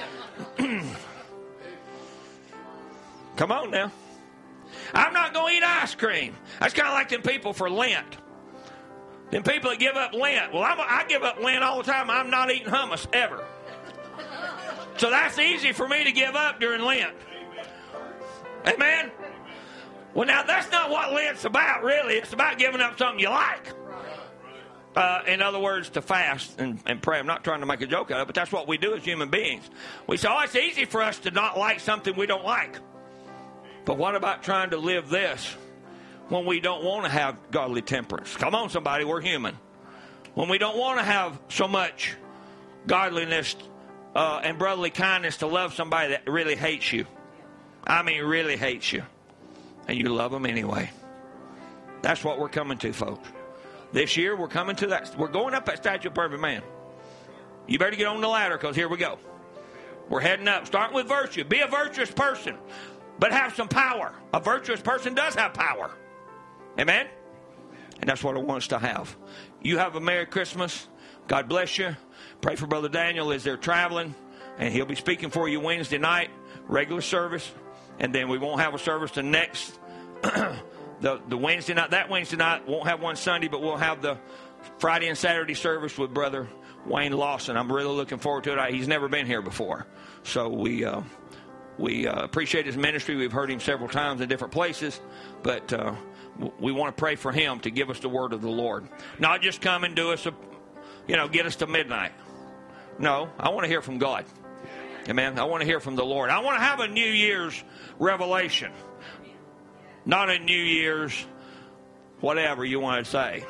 Come on now. I'm not going to eat ice cream. That's kind of like them people for Lent. Them people that give up Lent. Well, I'm, I give up Lent all the time. I'm not eating hummus ever. So that's easy for me to give up during Lent. Amen? Well, now, that's not what Lent's about, really. It's about giving up something you like. Uh, in other words, to fast and, and pray. I'm not trying to make a joke out of it, but that's what we do as human beings. We say, oh, it's easy for us to not like something we don't like. But what about trying to live this when we don't want to have godly temperance? Come on, somebody, we're human. When we don't want to have so much godliness uh, and brotherly kindness to love somebody that really hates you. I mean, really hates you. And you love them anyway. That's what we're coming to, folks. This year, we're coming to that. We're going up that statue of perfect man. You better get on the ladder, because here we go. We're heading up. Starting with virtue. Be a virtuous person, but have some power. A virtuous person does have power. Amen? And that's what I want us to have. You have a Merry Christmas. God bless you. Pray for Brother Daniel as they're traveling. And he'll be speaking for you Wednesday night, regular service. And then we won't have a service the next, the, the Wednesday night. That Wednesday night, won't have one Sunday, but we'll have the Friday and Saturday service with Brother Wayne Lawson. I'm really looking forward to it. He's never been here before. So we... Uh, We uh, appreciate his ministry. We've heard him several times in different places. But uh, we want to pray for him to give us the word of the Lord. Not just come and do us, a, you know, get us to midnight. No, I want to hear from God. Amen. I want to hear from the Lord. I want to have a New Year's revelation. Not a New Year's whatever you want to say.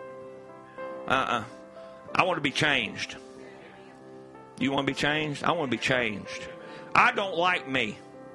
Uh-uh. I want to be changed. You want to be changed? I want to be changed. I don't like me.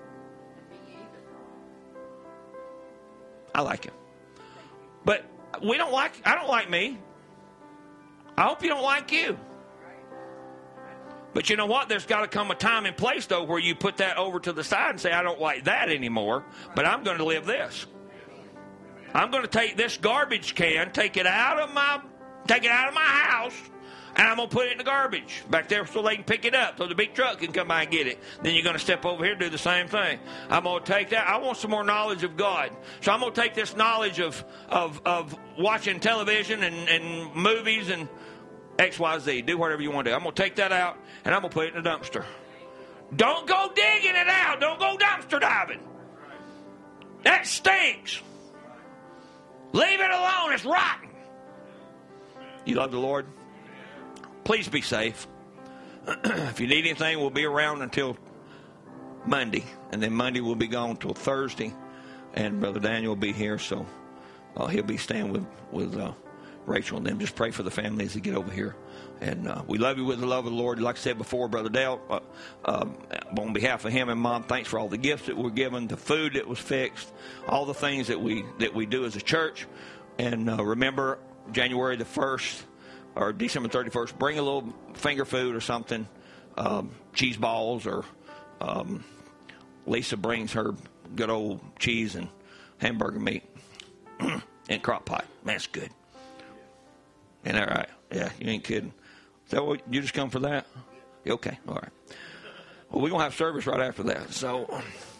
I like him. But we don't like, I don't like me. I hope you don't like you. But you know what? There's got to come a time and place, though, where you put that over to the side and say, I don't like that anymore, but I'm going to live this. I'm going to take this garbage can, take it out of my, take it out of my house, and I'm going to put it in the garbage back there so they can pick it up, so the big truck can come by and get it. Then you're going to step over here and do the same thing. I'm going to take that. I want some more knowledge of God. So I'm going to take this knowledge of of, of watching television and, and movies and X, Y, Z. Do whatever you want to do. I'm going to take that out, and I'm going to put it in the dumpster. Don't go digging it out. Don't go dumpster diving. That stinks. Leave it alone. It's rotten. You love the Lord? Please be safe. If you need anything, we'll be around until Monday. And then Monday we'll be gone until Thursday. And Brother Daniel will be here, so uh, he'll be staying with, with uh, Rachel and them. Just pray for the family as they get over here. And uh, we love you with the love of the Lord. Like I said before, Brother Dale, uh, um, on behalf of him and Mom, thanks for all the gifts that were given, the food that was fixed, all the things that we that we do as a church. And uh, remember, January the first or December thirty-first, bring a little finger food or something, um, cheese balls, or um, Lisa brings her good old cheese and hamburger meat and crock pot. Man, that's good. Ain't that right? Yeah, you ain't kidding. Is that what, you just come for that? Okay, all right. Well, we're going to have service right after that. So,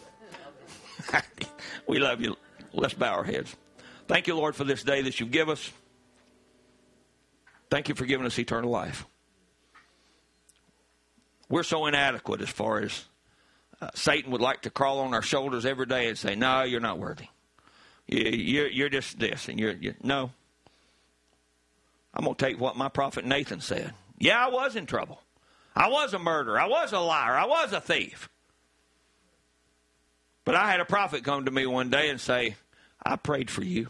we love you. Let's bow our heads. Thank you, Lord, for this day that you've given us. Thank you for giving us eternal life. We're so inadequate as far as uh, Satan would like to crawl on our shoulders every day and say, no, you're not worthy. You, you're, you're just this. And you're, you're no. I'm going to take what my prophet Nathan said. Yeah, I was in trouble. I was a murderer. I was a liar. I was a thief. But I had a prophet come to me one day and say, I prayed for you.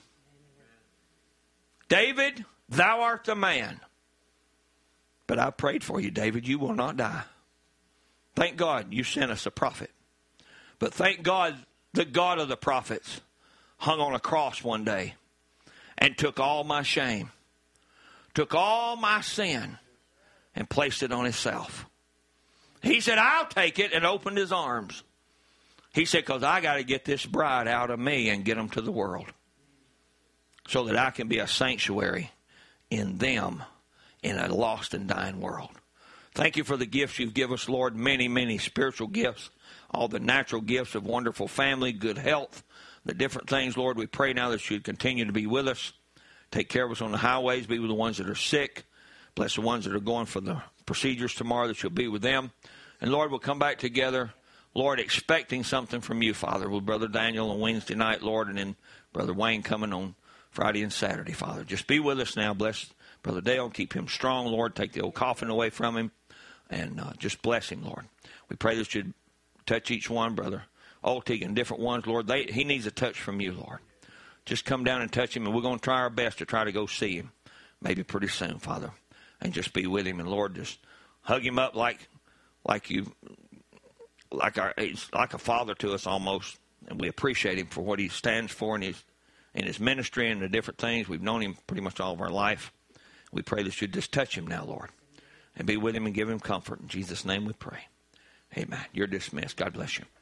David, thou art the man. But I prayed for you, David. You will not die. Thank God you sent us a prophet. But thank God the God of the prophets hung on a cross one day and took all my shame, took all my sin, and placed it on himself. He said, I'll take it, and opened his arms. He said, because I got to get this bride out of me and get them to the world so that I can be a sanctuary in them in a lost and dying world. Thank you for the gifts you've given us, Lord, many, many spiritual gifts, all the natural gifts of wonderful family, good health, the different things, Lord. We pray now that you'd continue to be with us. Take care of us on the highways. Be with the ones that are sick. Bless the ones that are going for the procedures tomorrow, that you'll be with them. And, Lord, we'll come back together, Lord, expecting something from you, Father, with Brother Daniel on Wednesday night, Lord, and then Brother Wayne coming on Friday and Saturday, Father. Just be with us now. Bless Brother Dale. Keep him strong, Lord. Take the old coffin away from him. And uh, just bless him, Lord. We pray that you'd touch each one, Brother Oltig and different ones, Lord. They, he needs a touch from you, Lord. Just come down and touch him, and we're going to try our best to try to go see him maybe pretty soon, Father, and just be with him. And, Lord, just hug him up like like you, like our, he's like a father to us almost, and we appreciate him for what he stands for in his, in his ministry and the different things. We've known him pretty much all of our life. We pray that you'd just touch him now, Lord, and be with him and give him comfort. In Jesus' name we pray. Amen. You're dismissed. God bless you.